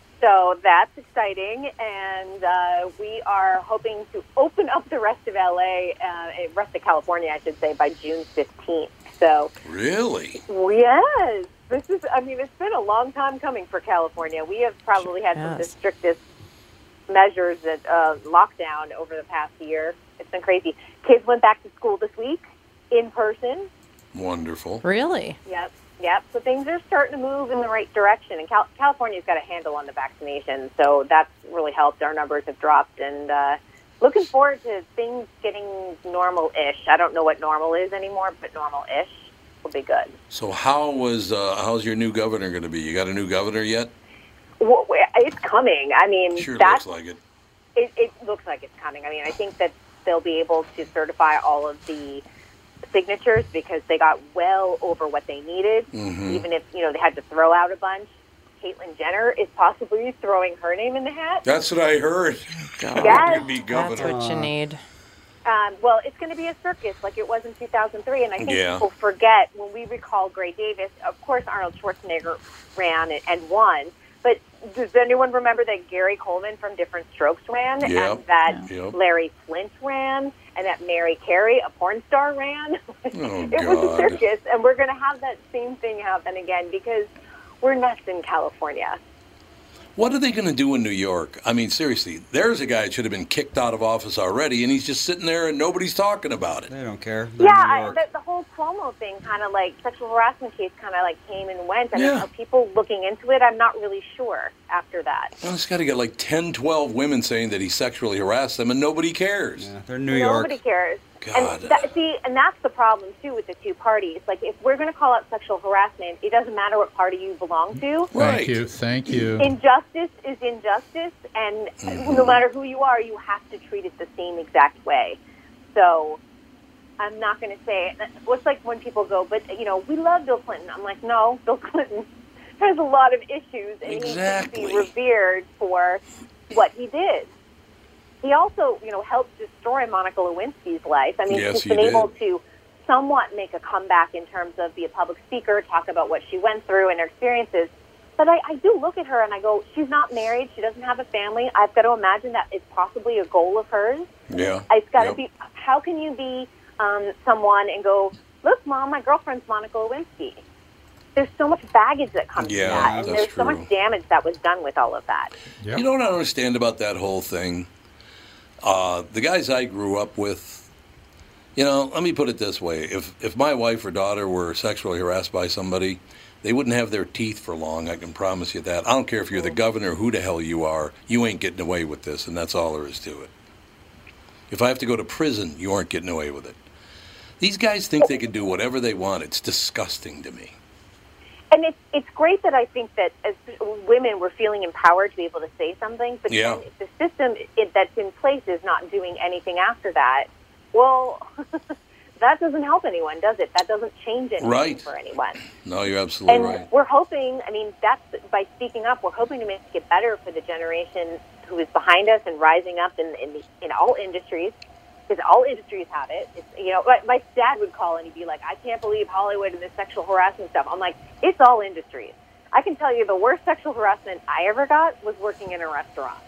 so that's exciting, and uh, we are hoping to open up the rest of L A, uh, rest of California, I should say, by June fifteenth. So,
Really?
yes, this is, I mean, it's been a long time coming for California. We have probably had some of the
Yes.
strictest measures that uh, lockdown over the past year. It's been crazy. Kids went back to school this week in person.
Wonderful.
Really?
Yep, yep. So things are starting to move in the right direction, and Cal- California's got a handle on the vaccination, so that's really helped. Our numbers have dropped, and uh, looking forward to things getting normal-ish. I don't know what normal is anymore, but normal-ish will be good.
So how was uh, how's your new governor going to be? You got a new governor yet?
Well, it's coming. I mean,
Sure
that's,
looks like it.
it. It looks like it's coming. I mean, I think that they'll be able to certify all of the signatures because they got well over what they needed,
Mhm.
even if, you know, they had to throw out a bunch. Caitlyn Jenner is possibly throwing her name in the hat.
That's what I heard.
God.
Yes.
You'd be governor.
That's what you need.
Um, well, it's going to be a circus like it was in two thousand three, and I think
Yeah.
people forget when we recall Gray Davis. Of course, Arnold Schwarzenegger ran and, and won, but does anyone remember that Gary Coleman from Different Strokes ran,
Yep.
and that
Yep.
Larry Flint ran, and that Mary Carey, a porn star, ran?
Oh,
It was a
God.
circus, and we're going to have that same thing happen again because we're nuts in California.
What are they going to do in New York? I mean, seriously, there's a guy that should have been kicked out of office already, and he's just sitting there and nobody's talking about it.
they don't care. They're
Yeah,
in New
I,
York.
the, the whole Cuomo thing kind of like sexual harassment case kind of like came and went. I
Yeah.
mean, are people looking into it? I'm not really sure after that.
Well, it's got to get like ten, twelve women saying that he sexually harassed them, and nobody cares.
Yeah, they're in New York.
Nobody cares.
God.
And that, see, and that's the problem too with the two parties. Like, if we're going to call out sexual harassment, it doesn't matter what party you belong to.
Right.
Thank you. Thank you.
Injustice is injustice, and
Mm-hmm.
no matter who you are, you have to treat it the same exact way. So I'm not going to say it. It's like when people go, but, you know, we love Bill Clinton. I'm like, no, Bill Clinton has a lot of issues, and
Exactly.
he needs to be revered for what he did. He also, you know, helped destroy Monica Lewinsky's life. I mean,
Yes,
he's
he
been
did.
able to somewhat make a comeback in terms of be a public speaker, talk about what she went through and her experiences. But I, I do look at her and I go, she's not married. She doesn't have a family. I've got to imagine that it's possibly a goal of hers.
Yeah.
It's got to
Yep.
be, how can you be um, someone and go, look, Mom, my girlfriend's Monica Lewinsky. There's so much baggage that comes
Yeah,
to that. And
that's
there's so
true.
much damage that was done with all of that.
Yep.
You know what I don't understand about that whole thing? Uh, the guys I grew up with, you know, let me put it this way. If if my wife or daughter were sexually harassed by somebody, they wouldn't have their teeth for long, I can promise you that. I don't care if you're the governor, who the hell you are, you ain't getting away with this, and that's all there is to it. If I have to go to prison, you aren't getting away with it. These guys think they can do whatever they want. It's disgusting to me.
And it's it's great that I think that as women we're feeling empowered to be able to say something. But
Yeah.
then if the system it, that's in place is not doing anything after that, well, that doesn't help anyone, does it? That doesn't change anything
Right.
for anyone.
No, you're absolutely
And
right.
we're hoping, I mean, that's by speaking up, we're hoping to make it better for the generation who is behind us and rising up in in, the, in all industries, because all industries have it. It's, you know, my, my dad would call and he'd be like, I can't believe Hollywood and this sexual harassment stuff. I'm like, it's all industries. I can tell you the worst sexual harassment I ever got was working in a restaurant.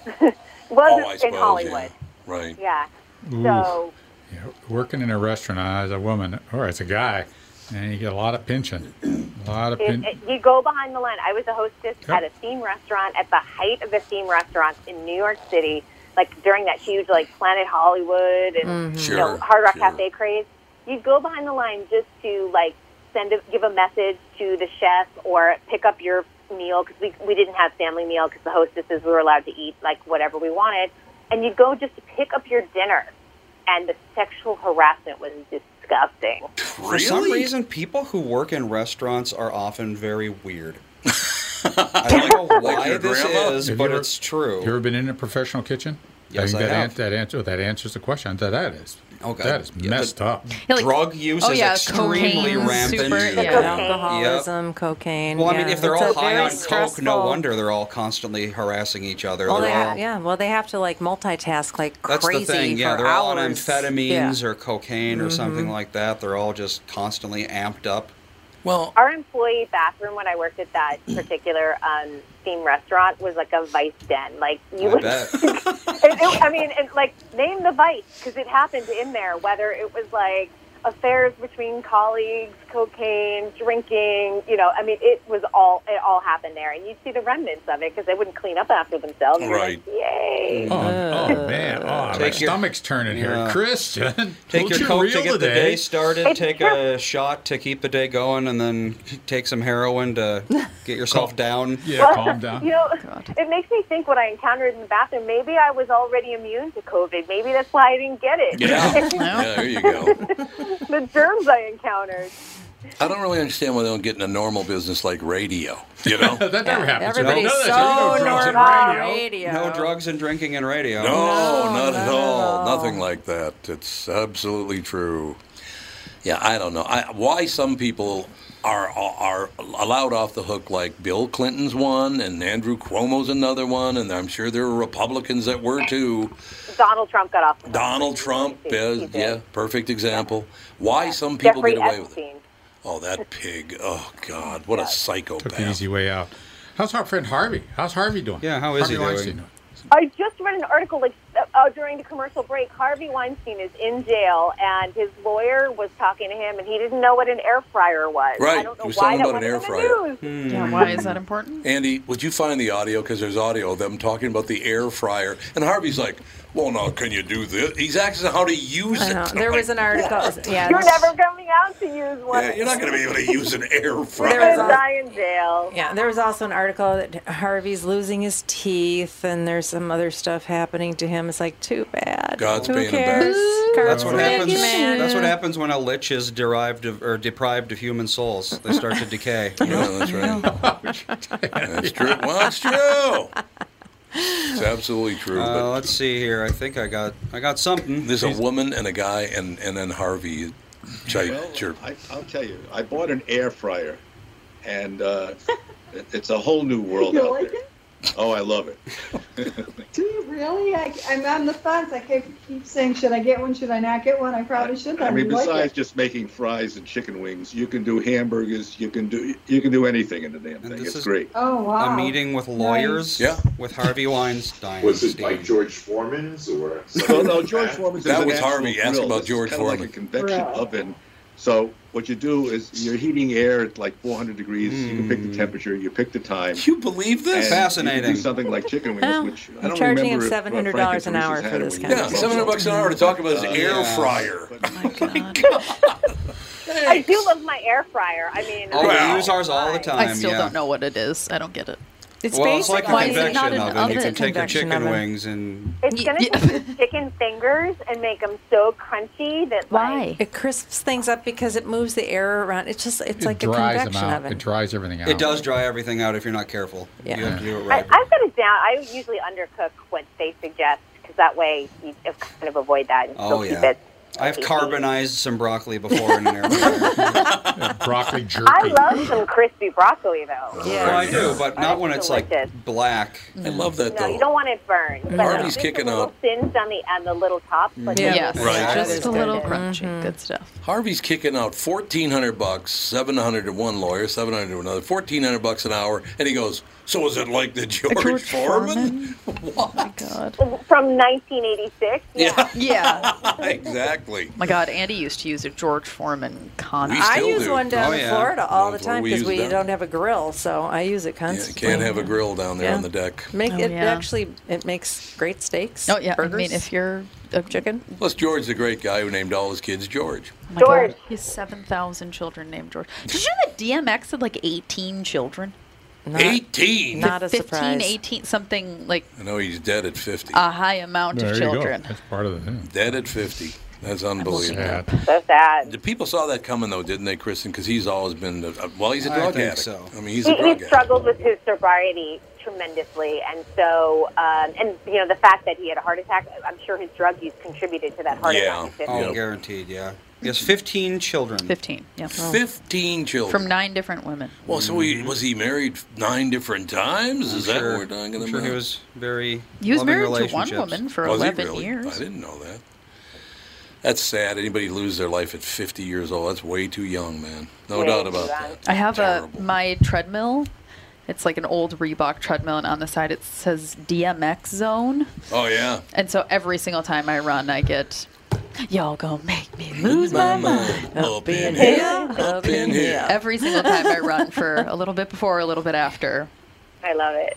Wasn't
Oh, I
in
suppose,
Hollywood.
yeah. Right.
Yeah.
Ooh.
So,
Yeah, working in a restaurant as a woman or as a guy, and you get a lot of pinching. A lot of
It,
pin-
it, you go behind the line. I was a hostess
Yep.
at a theme restaurant at the height of the theme restaurants in New York City, like during that huge like Planet Hollywood and
Mhm.
you
Sure,
know, Hard Rock
sure.
Cafe craze. You'd go behind the line just to like send a, give a message to the chef or pick up your meal because we we didn't have family meal because the hostesses were allowed to eat like whatever we wanted, and you'd go just to pick up your dinner, and the sexual harassment was disgusting.
For some reason, people who work in restaurants are often very weird. I don't know
Like
why
your
this
grandma?
is,
Have
but
you ever-
it's true.
You ever been in a professional kitchen?
Yes,
think
I
that
have.
An- that answer that answers the question. That that is.
Oh, God.
That is
Yeah,
messed
the-
up.
Yeah, like-
Drug use
oh,
is
yeah,
extremely
cocaine,
rampant.
super-
Yeah,
yeah.
alcoholism, cocaine.
Well, I mean,
yeah.
if they're
It's
all
a
high
very
on coke, no
stressful-
wonder they're all constantly harassing each other.
Well,
they're
they
all,
ha- yeah, well, they have to like multitask like
That's
crazy
the thing. Yeah,
for
they're all on
hours.
amphetamines
Yeah.
or cocaine or something
Mhm.
like that. They're all just constantly amped up.
Well,
Our employee bathroom when I worked at that particular um, theme restaurant was like a vice den. Like you
I
would,
bet.
it, it, I mean, it, like name the vice because it happened in there. Whether it was like affairs between colleagues, cocaine, drinking, you know, I mean, it was all it all happened there, and you'd see the remnants of it because they wouldn't clean up after themselves. You're
Right.
like, yay!
Oh, oh man, oh, my
Take your-
stomach's turning here,
Yeah.
Christian.
Take
hold
your
you
coke
real
to get the
today.
day started.
It's
Take a shot to keep the day going, and then take some heroin to get yourself down.
Yeah,
Well,
calm down.
You know, it makes me think what I encountered in the bathroom. Maybe I was already immune to COVID. Maybe that's why I didn't get it.
Yeah. yeah, there you go.
The germs I encountered.
I don't really understand why they don't get in a normal business like radio. You know?
that never happens.
Everybody's
No,
so
no, no drugs in
normal.
radio.
Radio.
No drugs and drinking and radio.
No,
No,
not
not
at
at
all.
all.
Nothing like that. It's absolutely true. Yeah, I don't know. I, why some people are are allowed off the hook, like Bill Clinton's one, and Andrew Cuomo's another one, and I'm sure there were Republicans that were too.
Donald Trump got off. The hook.
Donald Trump,
He- he
is,
did.
yeah, perfect example. Why some people
Jeffrey
get away with it?
Epstein.
Oh, that pig. Oh, God. What a
Took the
psychopath.
easy way out. How's our friend Harvey? How's Harvey doing?
Yeah, how is
Harvey
he doing?
Weinstein
I just read an article like uh, during the commercial break. Harvey Weinstein is in jail, and his lawyer was talking to him, and he didn't know what an air fryer was.
Right.
I don't know
He was
why
talking
that
about an
wasn't
air
in the
fryer.
news.
Yeah, why is that important?
Andy, would you find the audio? Because there's audio of them talking about the air fryer. And Harvey's like, well, no, can you do this? He's asking how to use
I know.
it.
There
I'm
was
like,
an article. Yeah,
You're never coming out to use one.
Yeah, you're not going to be able to use an air
There
fryer.
was
You're
a-
gonna die in jail.
Yeah, there was also an article that Harvey's losing his teeth, and there's some other stuff happening to him. It's like too bad.
God's
Who
being
cares?
That's what
Carpet
happens.
man.
That's what happens when a lich is derived of, or deprived of human souls. They start to decay.
Yeah, that's right. That's true. Well, it's true. It's absolutely true.
Uh,
but
let's see here. I think I got I got something.
there's a woman and a guy, and, and then Harvey. Chirp,
Well,
chirp.
I, I'll tell you, I bought an air fryer, and uh, it, it's a whole new world
You
out
like
there. Oh, I love it.
Do you really? I, I'm on the fence. I keep, keep saying, should I get one? Should I not get one? I probably should.
I mean,
like
besides
it.
just making fries and chicken wings, you can do hamburgers. You can do you can do anything in the damn thing.
this
It's
is-
great.
Oh wow!
A meeting with lawyers.
Yeah.
With Harvey Weinstein.
Was it like George Foreman's or?
Well, no, George Foreman's.
That
is an
was
actual
Harvey. Ask
grill.
about
This is
George
kinda
Foreman.
Like a convection
Grill.
oven. So what you do is you're heating air at like four hundred degrees. You can pick the temperature. You pick the time.
You believe this?
and
Fascinating.
You can do something like chicken wings,
Well,
which I
I'm
don't
charging
remember
him
if, uh,
seven hundred
Frank
dollars
and
an hour
Teresa's
for
had it
this
when
kind
you
Yeah,
of
were
seven hundred bucks an hour to talk about his
Uh,
air
yeah.
fryer.
I do love my air fryer. I mean,
Oh,
I-
we use ours all the time.
I still
yeah.
don't know what it is. I don't get it.
It's
well, it's like a
basically-
convection
Why is it not an
oven. You
oven?
can take the
Convection
chicken
oven.
wings and
It's gonna take the chicken fingers and make them so crunchy that
Why?
like
It crisps things up because it moves the air around. It's just it's
It
like a
dries them
convection
out.
oven.
It dries everything out.
it does dry everything out if you're not careful.
Yeah.
You have to do it
I,
right.
I've got it down. I usually undercook what they suggest because that way you kind of avoid that and still
Oh
keep
yeah.
it.
I've carbonized some broccoli before in an air fryer.
Broccoli jerky.
I love some crispy broccoli though.
Yeah, well, I do, but not when it's like
delicious.
black.
I love that
No,
though.
you don't want it burned. But
Harvey's
just
kicking
a little
out.
singed on the on the little top. But
Yeah.
Yes,
Right.
just a little crunchy.
Mm-hmm.
Good stuff.
Harvey's kicking out fourteen hundred bucks, seven hundred to one lawyer, seven hundred to another, fourteen hundred bucks an hour, and he goes, "So is it like the George,
George
Foreman?" What?
Oh my God.
from nineteen eighty-six.
Yeah,
Yeah.
exactly.
My God, Andy used to use a George Foreman con.
We
I
still
use
do.
one down
Oh,
in
yeah.
Florida all
Down
the
in Florida,
time
we
because
use
we,
it down-
don't have a grill, so I use it
Yeah,
constantly.
can't have a grill down there
Yeah.
on the deck.
Make
Oh,
it
yeah.
actually it makes great steaks.
Oh yeah,
burgers.
I mean if you're a
chicken.
Plus, George, the great guy who named all his kids George.
Oh my
George.
God, he has seven thousand children named George. Did you know that D M X had like eighteen children?
Not,
eighteen.
not a
fifteen,
surprise.
eighteen, something like
I know he's dead at fifty.
a high amount
There
of
you go.
children.
That's part of the thing.
Dead at fifty. That's unbelievable.
Yeah.
So sad.
The people saw that coming, though, didn't they, Kristen? Because he's always been, a, well, he's a
I
drug
think
addict.
so.
I mean, he's
He,
a drug
he
addict.
struggled with his sobriety tremendously, and so um, and you know the fact that he had a heart attack. I'm sure his drug use contributed to that heart
Yeah.
attack.
Oh,
Yep.
guaranteed, yeah. He has fifteen children.
Fifteen, yeah,
Fifteen children.
from nine different women.
Well, so he, was he married nine different times? Is
I'm
that
sure,
what we're talking
I'm
about?
sure he was very
He was
loving
married to one
relationships.
woman for
Was he
eleven
really?
years.
I didn't know that. That's sad. Anybody lose their life at fifty years old? That's way too young, man. No
Way
doubt
too
about
young.
that.
I have
Terrible.
a my treadmill. It's like an old Reebok treadmill, and on the side it says D M X Zone.
Oh yeah.
And so every single time I run, I get, y'all gonna make me lose my mind.
Up in
here,
here, up in here.
Every single time I run for a little bit before, a little bit after.
I love it.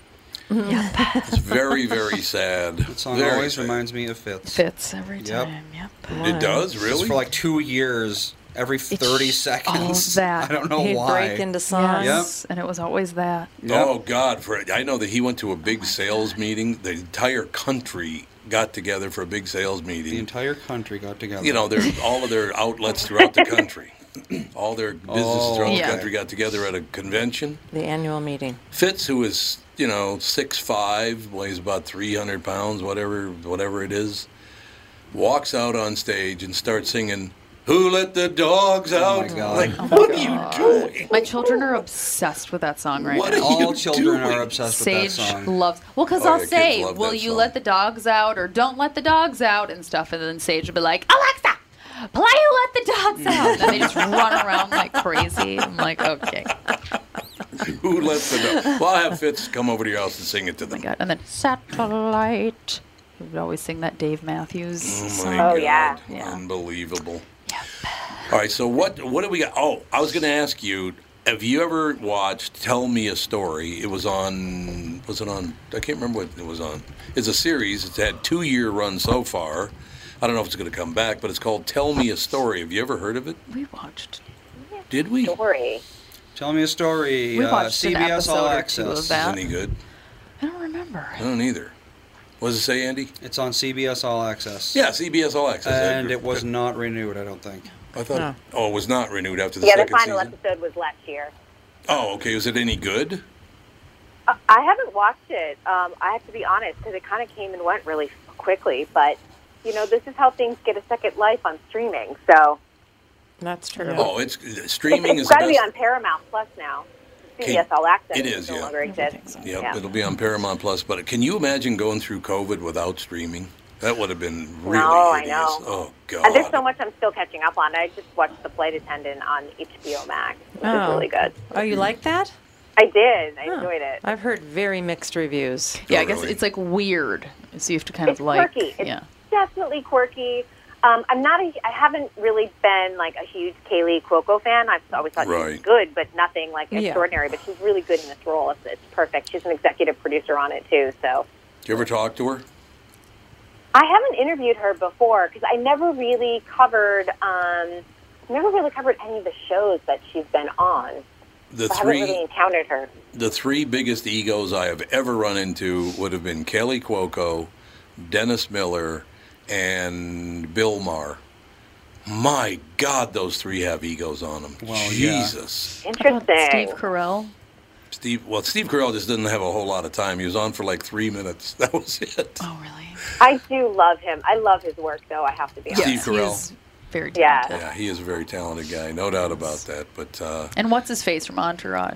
It's very, very sad.
That song
Very
always
sad.
reminds me of Fitz.
Fits every
Yep.
time. Yep.
It does,
Just
really?
for like two years, every thirty seconds.
All of that.
I don't know
He'd
why.
break into songs.
Yes, and it was always that.
Yep.
Oh God! For I know that he went to a big sales meeting. The entire country got together for a big sales
The
meeting.
entire country got together.
You know, their all of their outlets throughout the country, all their businesses
Oh.
throughout
Yeah.
the country got together at a convention.
The annual meeting.
Fitz, who is you know six five, weighs about three hundred pounds, whatever whatever it is, walks out on stage and starts singing, "Who let the dogs
Oh
out?"
my God.
Like,
Oh my
what
God.
are you doing?
My children are obsessed with that song right
What
now.
are
All
you
children
doing?
are obsessed with that
Sage
song.
loves. Well, because
Oh,
I'll
yeah, kids
say,
love
"Will
that
you
song.
let the dogs out?" or "Don't let the dogs out" and stuff, and then Sage will be like, "Alexa, play "Who Let the Dogs Out," and they just run around like crazy. I'm like, okay,
Who let the dog? Well, I'll have Fitz come over to your house and sing it to them.
God. And then Satellite. He would always sing that Dave Matthews
Oh
song.
my
Oh,
God!
yeah.
Yeah.
Unbelievable. All right, so what what do we got? Oh, I was going to ask you. Have you ever watched Tell Me a Story? It was on. Was it on? I can't remember what it was on. It's a series. It's had two year run so far. I don't know if it's going to come back, but it's called Tell Me a Story. Have you ever heard of it?
We watched.
Did we?
Story.
Tell me a story.
We
uh,
watched an
C B S All
episode or
Access.
two of
Is
that.
any good?
I don't remember.
I don't either. What does it say, Andy?
It's on C B S All Access.
Yeah, C B S All Access.
And it was not renewed, I don't think.
I thought.
No.
Oh, it was not renewed after the
Yeah, the
second
final
season.
episode was last year.
Oh, okay. Was it any good?
Uh, I haven't watched it. Um, I have to be honest because it kind of came and went really quickly. But you know, this is how things get a second life on streaming. So
That's true.
Oh, it's streaming
it's
is the
got to be
best.
on Paramount Plus now. C B
Can-
S All Access
it is,
no
yeah.
longer exists.
Yep,
Yeah.
it'll be on Paramount Plus. But can you imagine going through COVID without streaming? That would have been really
No, I
hideous.
know.
Oh God.
And there's so much I'm still catching up on. I just watched The Flight Attendant on H B O Max, which is really good.
Oh, you like that?
I did. I
Huh.
enjoyed it.
I've heard very mixed reviews.
Yeah,
Oh,
I guess
really?
it's like weird. So you have to kind
It's
of like,
quirky. It's
yeah.
definitely quirky. Um, I'm not. A, I haven't really been like a huge Kaylee Cuoco fan. I've always thought she
Right.
was good, but nothing like
Yeah.
extraordinary. But she's really good in this role. It's, it's perfect. She's an executive producer on it too. So
Did you ever talk to her?
I haven't interviewed her before because I never really covered. Um, never really covered any of the shows that she's been on.
The
I
three,
haven't really encountered her.
The three biggest egos I have ever run into would have been Kelly Cuoco, Dennis Miller, and Bill Maher. My God, those three have egos on them.
Well,
Jesus.
Yeah. Interesting.
Steve Carell.
Steve, well, Steve Carell just didn't have a whole lot of time. He was on for like three minutes. That was it.
Oh, really?
I do love him. I love his work, though, I have to be honest.
Steve Carell.
He's very
Yeah.
talented.
Yeah, he is a very talented guy, no doubt about that. But uh,
And what's his face from Entourage?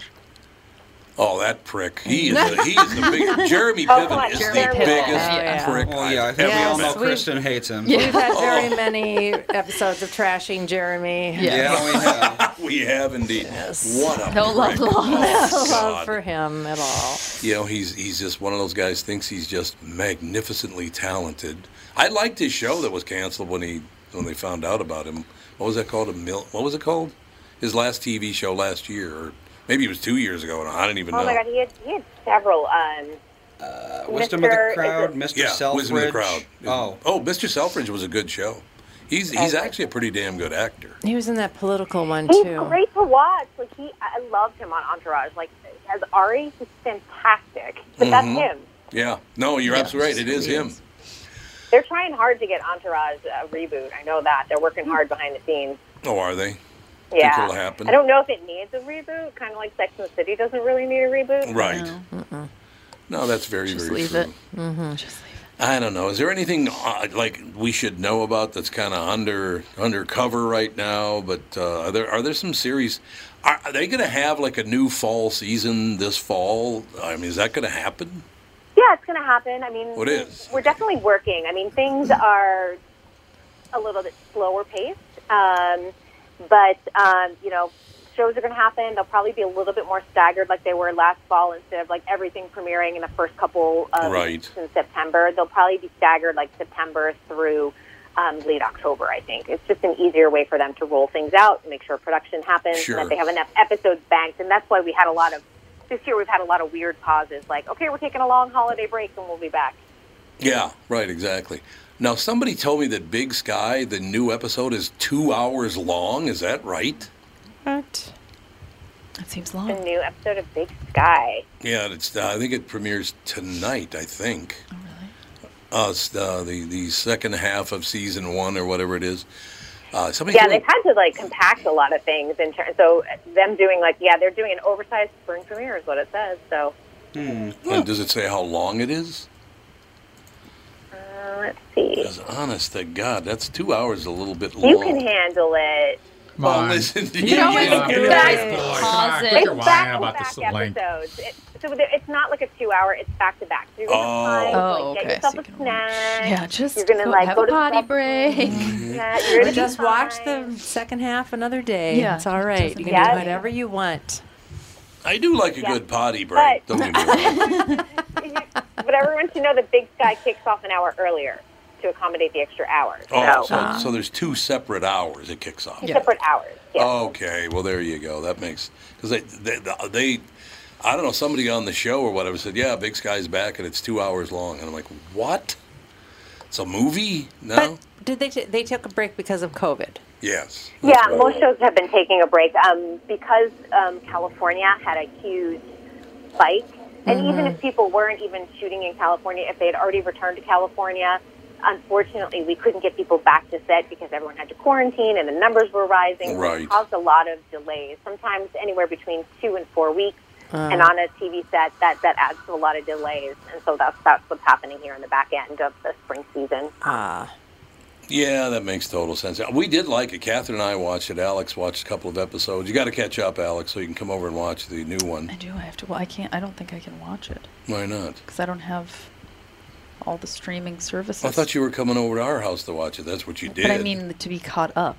oh, that prick! He is a, he is the big Jeremy
Oh,
Piven
come on,
is
Jeremy
the
Piven.
biggest
Oh, yeah.
prick
Well, yeah, I
I've
think we
ever
all
met.
know Kristen hates him.
We've had
Oh.
very many episodes of trashing Jeremy.
Yeah, we have.
We have indeed. What a
No love
prick.
lost.
No
Oh,
love
God.
for him at all.
You know, he's he's just one of those guys. Thinks he's just magnificently talented. I liked his show that was canceled when he when they found out about him. What was that called? A mil- What was it called? His last T V show last year, or maybe it was two years ago. And I didn't even
Oh
know.
my God, he had he had several. Um,
Uh, Wisdom of the
Mister
Crowd,
is it-
Mister
Yeah,
Selfridge.
Wisdom of the Crowd.
Oh,
Oh, Mister Selfridge was a good show. He's he's actually a pretty damn good actor.
He was in that political one,
he's
too.
great to watch. Like he, I loved him on Entourage. Like as Ari, he's fantastic. But that's
Mhm.
him.
Yeah. No, you're
Yeah,
absolutely right. It is
he
him.
is.
They're trying hard to get Entourage a reboot. I know that they're working hard behind the scenes.
Oh, are they?
Yeah,
Think it'll happen?
I don't know if it needs a reboot. Kind of like Sex and the City doesn't really need a reboot.
Right.
Mm-mm.
No, that's very,
Just
very
leave
true.
it.
Mm-hmm.
Just leave it.
I don't know. Is there anything uh, like we should know about that's kind of under undercover right now? But uh, are there are there some series? Are, are they going to have like a new fall season this fall? I mean, is that going to happen?
Yeah, it's going to happen. I mean,
What is?
we're definitely working. I mean, things are a little bit slower paced, um, but um, you know, shows are going to happen. They'll probably be a little bit more staggered, like they were last fall. Instead of like everything premiering in the first couple of
Right.
weeks in September, they'll probably be staggered like September through um, late October. I think it's just an easier way for them to roll things out and make sure production happens
Sure.
and that they have enough episodes banked. And that's why we had a lot of. This year we've had a lot of weird pauses, like, okay, we're taking a long holiday break and we'll be back.
Yeah, right, exactly. Now, somebody told me that Big Sky, the new episode, is two hours long. Is that right?
What?
That seems
The
long.
new episode of Big Sky.
Yeah, it's. Uh, I think it premieres tonight. I think.
Oh, really?
Uh, it's uh, the the second half of season one or whatever it is. Uh, somebody
Yeah,
told-
they've had to like compact a lot of things in ter- so them doing like yeah, they're doing an oversized spring premiere is what it says. So
And does it say how long it is?
uh, let's see.
Because honest to God, that's two hours a little bit
You
long.
can handle it.
Come
Well,
on.
listen,
You know
you
when
know,
you
you
guys
know,
Come on,
pause
quit
it.
your
It's
whining
back to
about
back
this length.
episodes. It, so there- it's not like a two hour. It's back to back. So you're gonna
Oh.
have time to,
Oh,
like,
okay,
get yourself
so you
a
can
snack.
Yeah, just
you're gonna
go
like
have
go
a
to the
potty
restroom.
break.
Yeah, you're
Or
gonna
just
be
watch
fine.
the second half another day.
Yeah,
It's all right.
just
You can
Yeah.
do whatever you want.
I do like a
Yeah.
good potty break.
But-
Don't get me wrong.
But everyone should know that Big Sky kicks off an hour earlier to accommodate the extra hour.
Oh,
so
so, so there's two separate hours it kicks off.
two separate hours. Yeah.
Okay, well there you go. That makes because they, they they I don't know, somebody on the show or whatever said, yeah, Big Sky's back and it's two hours long, and I'm like, what? It's a movie? No.
But did they? T- they took a break because of COVID.
Yes.
Yeah,
That's right.
most shows have been taking a break um, because um, California had a huge spike. And even if people weren't even shooting in California, if they had already returned to California, unfortunately, we couldn't get people back to set because everyone had to quarantine and the numbers were rising. So
Right.
it caused a lot of delays, sometimes anywhere between two and four weeks.
Uh,
And on a T V set, that, that adds to a lot of delays. And so that's, that's what's happening here in the back end of the spring season.
Ah.
Yeah, that makes total sense. We did like it. Catherine and I watched it. Alex watched a couple of episodes. You got to catch up, Alex, so you can come over and watch the new one.
I do. I have to. Well, I can't. I don't think I can watch it
Why not?
because I don't have all the streaming services.
I thought you were coming over to our house to watch it. That's what you did.
But I mean, to be caught up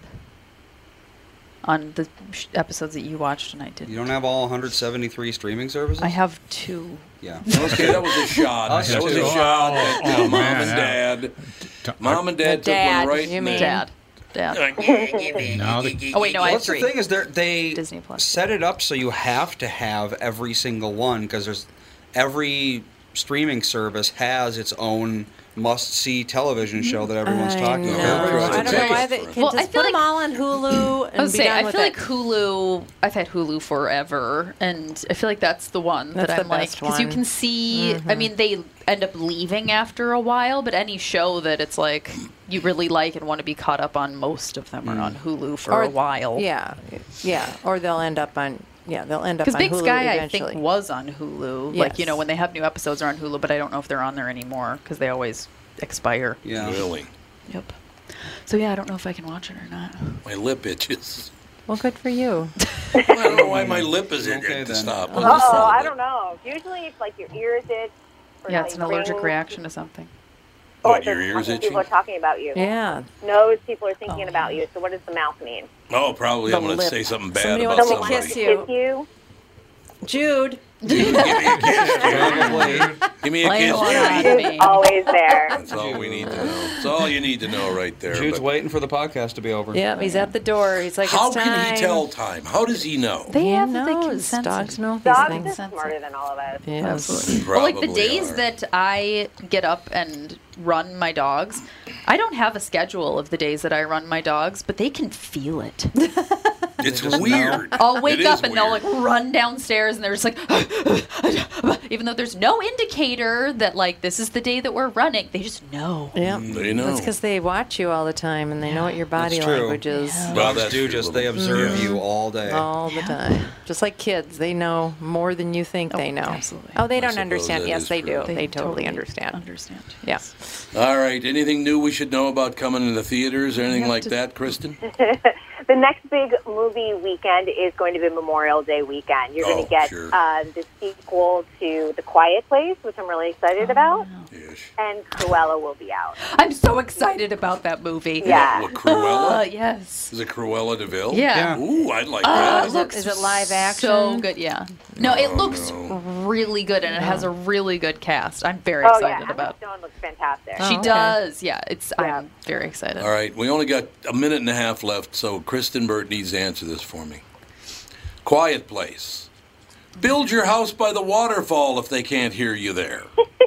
on the sh- episodes that you watched and I didn't.
You don't have all one hundred seventy-three streaming services?
I have two.
Yeah.
Okay, that was a shot.
Us
That was a
too.
shot
Oh,
at uh,
oh,
mom
man,
and
yeah.
dad. Mom and dad
The
took
dad,
one right
you
in
mean.
there.
Dad. Dad.
No, the,
Oh wait, no, I
Well,
have
that's
three.
the thing is they're- they
Disney Plus.
set it up so you have to have every single one because there's every streaming service has its own must-see television show that everyone's
I
talking
know.
about.
I don't know why they can
Well,
just
I feel
put them all on Hulu and
I was
be
saying,
done
I
with
feel
it.
like Hulu. I've had Hulu forever, and I feel like that's the one
That's
that
the
I'm like
best
because you
one.
can see. I
Mhm.
mean, they end up leaving after a while, but any show that it's like you really like and want to be caught up on, most of them are on Hulu for
Or-
a while.
Yeah, yeah. Or they'll end up on. Yeah, they'll end up
Because
on
Big
Hulu
Sky,
eventually.
I think, was on Hulu. Like, you know,
Yes.
when they have new episodes are on Hulu, but I don't know if they're on there anymore because they always expire.
Yeah.
Really?
Yep. So, yeah, I don't know if I can watch it or not.
My lip itches.
Well, good for you.
I don't know why my lip is in
Okay,
to
then.
stop.
Uh oh, I don't know. Usually it's like your ears itch. Or
Yeah,
like
it's an allergic
rings.
reaction to something.
Or
What, your
there's
ears
something
itching?
People are talking about you.
Yeah.
Nose, people are thinking about you. So what does the mouth mean?
Oh, probably
The
I'm going to
lip.
say something bad
Somebody
about
wants to
somebody.
kiss you.
Kiss you.
Jude.
Give me a kiss,
Probably.
Give me a
Lay
kiss,
one on
Judy.
me.
Always there.
That's all we need to know. That's all you need to know right there.
Jude's
But
waiting for the podcast to be over.
Yeah, he's at the door. He's like,
how
it's time.
can he tell time? How does he know?
They
He
have the
knows.
consensus.
Dogs know these
Dogs
things.
are smarter than all of us.
Yes.
Absolutely. Well, like the
Probably
days
are.
that I get up and run my dogs, I don't have a schedule of the days that I run my dogs, but they can feel it.
It's weird.
I'll wake
It
up
is
and they'll
weird.
like run downstairs and they're just like, even though there's no indicator that like this is the day that we're running, they just know.
Yeah.
They know.
That's because they watch you all the time and they know what your body
That's true.
language is
Well,
Dogs
that's
do
true,
just, they
little-
observe
Yeah.
you all day.
all the time. Just like kids, they know more than you think they know.
absolutely.
Oh, they don't
suppose
understand.
that
Yes,
is
they
true.
do. They, totally understand.
Understand.
Yeah.
All right. Anything new we should know about coming to the theaters or anything
have
like
to-
that, Kristen?
The next big movie weekend is going to be Memorial Day weekend. You're going
Oh,
to get
sure.
uh, the sequel to The Quiet Place, which I'm really excited about,
Yes.
and Cruella will be out.
I'm so excited about that movie.
Yeah.
What, Cruella?
Uh, yes.
Is it Cruella DeVille?
Yeah.
Ooh, I'd like
Uh,
that.
Is it, is it live action?
So good, yeah. No, it
Oh,
looks
no.
really good, and it has a really good cast. I'm very
Oh, yeah.
excited
Emma
about.
Stone looks fantastic.
Oh,
She
okay.
does, yeah. It's.
Yeah.
I'm very excited.
All right. We only got a minute and a half left, so Kristen Burt needs to answer this for me. Quiet Place. Build your house by the waterfall if they can't hear you there.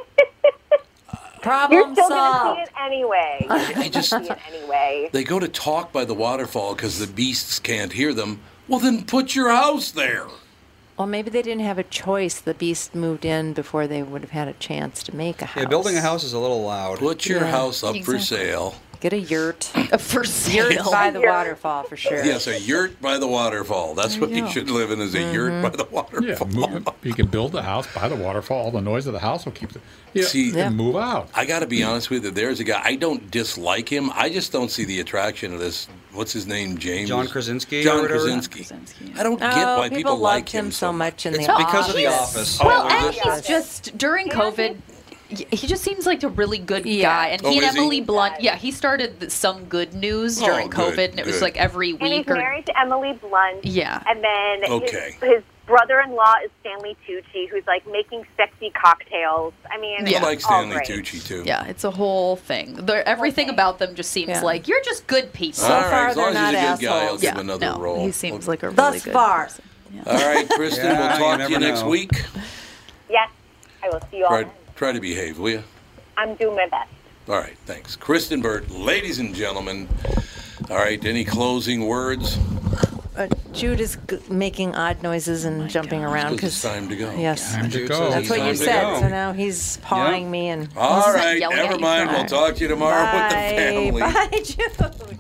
Problem
You're still going to
solved.
see it anyway. You're
I
still
just-
gonna see it anyway.
They go to talk by the waterfall because the beasts can't hear them. Well, then put your house there.
Well, maybe they didn't have a choice. The beast moved in before they would have had a chance to make a house.
Yeah, building a house is a little loud.
Put your
Yeah,
house up for
exactly.
sale.
Get a yurt.
Uh, For sale.
Yurt by the waterfall for sure.
Yes, a yurt by the waterfall. That's
There
what
you
you
go.
should live in, is a yurt by the
Yeah,
waterfall.
move, you can build the house by the waterfall. The noise of the house will keep the. Yeah,
See-
and move out.
I got to be honest with you. There's a guy. I don't dislike him. I just don't see the attraction of this. What's his name? James.
John Krasinski or
John
whatever?
Krasinski.
Krasinski.
I don't get
Oh,
why people,
loved
like
him so much in
It's
the
because of The
Office.
Office.
Well,
Oh,
and
is it?
he's just during COVID. y- He just seems like a really good
Yeah.
guy, and
Oh,
he and
is he?
Emily Blunt. Yeah, he started th- some good news
Oh,
during
good,
COVID, and it was
good.
like every
And he's
week or
married to Emily Blunt.
yeah.
And then
Okay.
his, his brother-in-law is Stanley Tucci, who's like making sexy cocktails. I mean,
Yeah.
I like
all
Stanley
great.
Tucci too.
Yeah, it's a whole thing. They're, everything
thing.
about them just seems
Yeah.
like you're just good people.
All
So
right,
far,
as long
they're
as he's a
not
good guy, I'll
assholes.
give
yeah,
him another
no,
role.
he seems like a really
Thus
good
far.
person.
All right, Kristen,
Yeah,
we'll
you
talk to
never
you next
know.
week.
Yes, I will see you all.
Try,
then.
try to behave, will you?
I'm doing my best.
All right, thanks. Kristen Burt, ladies and gentlemen. All right, any closing words?
Uh, Jude is g- making odd noises and jumping around
Because it's
because
time to go.
yes,
Time to
Jude
go.
says
that's
it's
what
time
you
to
said.
go.
So now he's pawing me and
All
He's not
right,
yelling at
never
you.
mind. We'll talk to you tomorrow with the
Bye.
family.
Bye, Jude.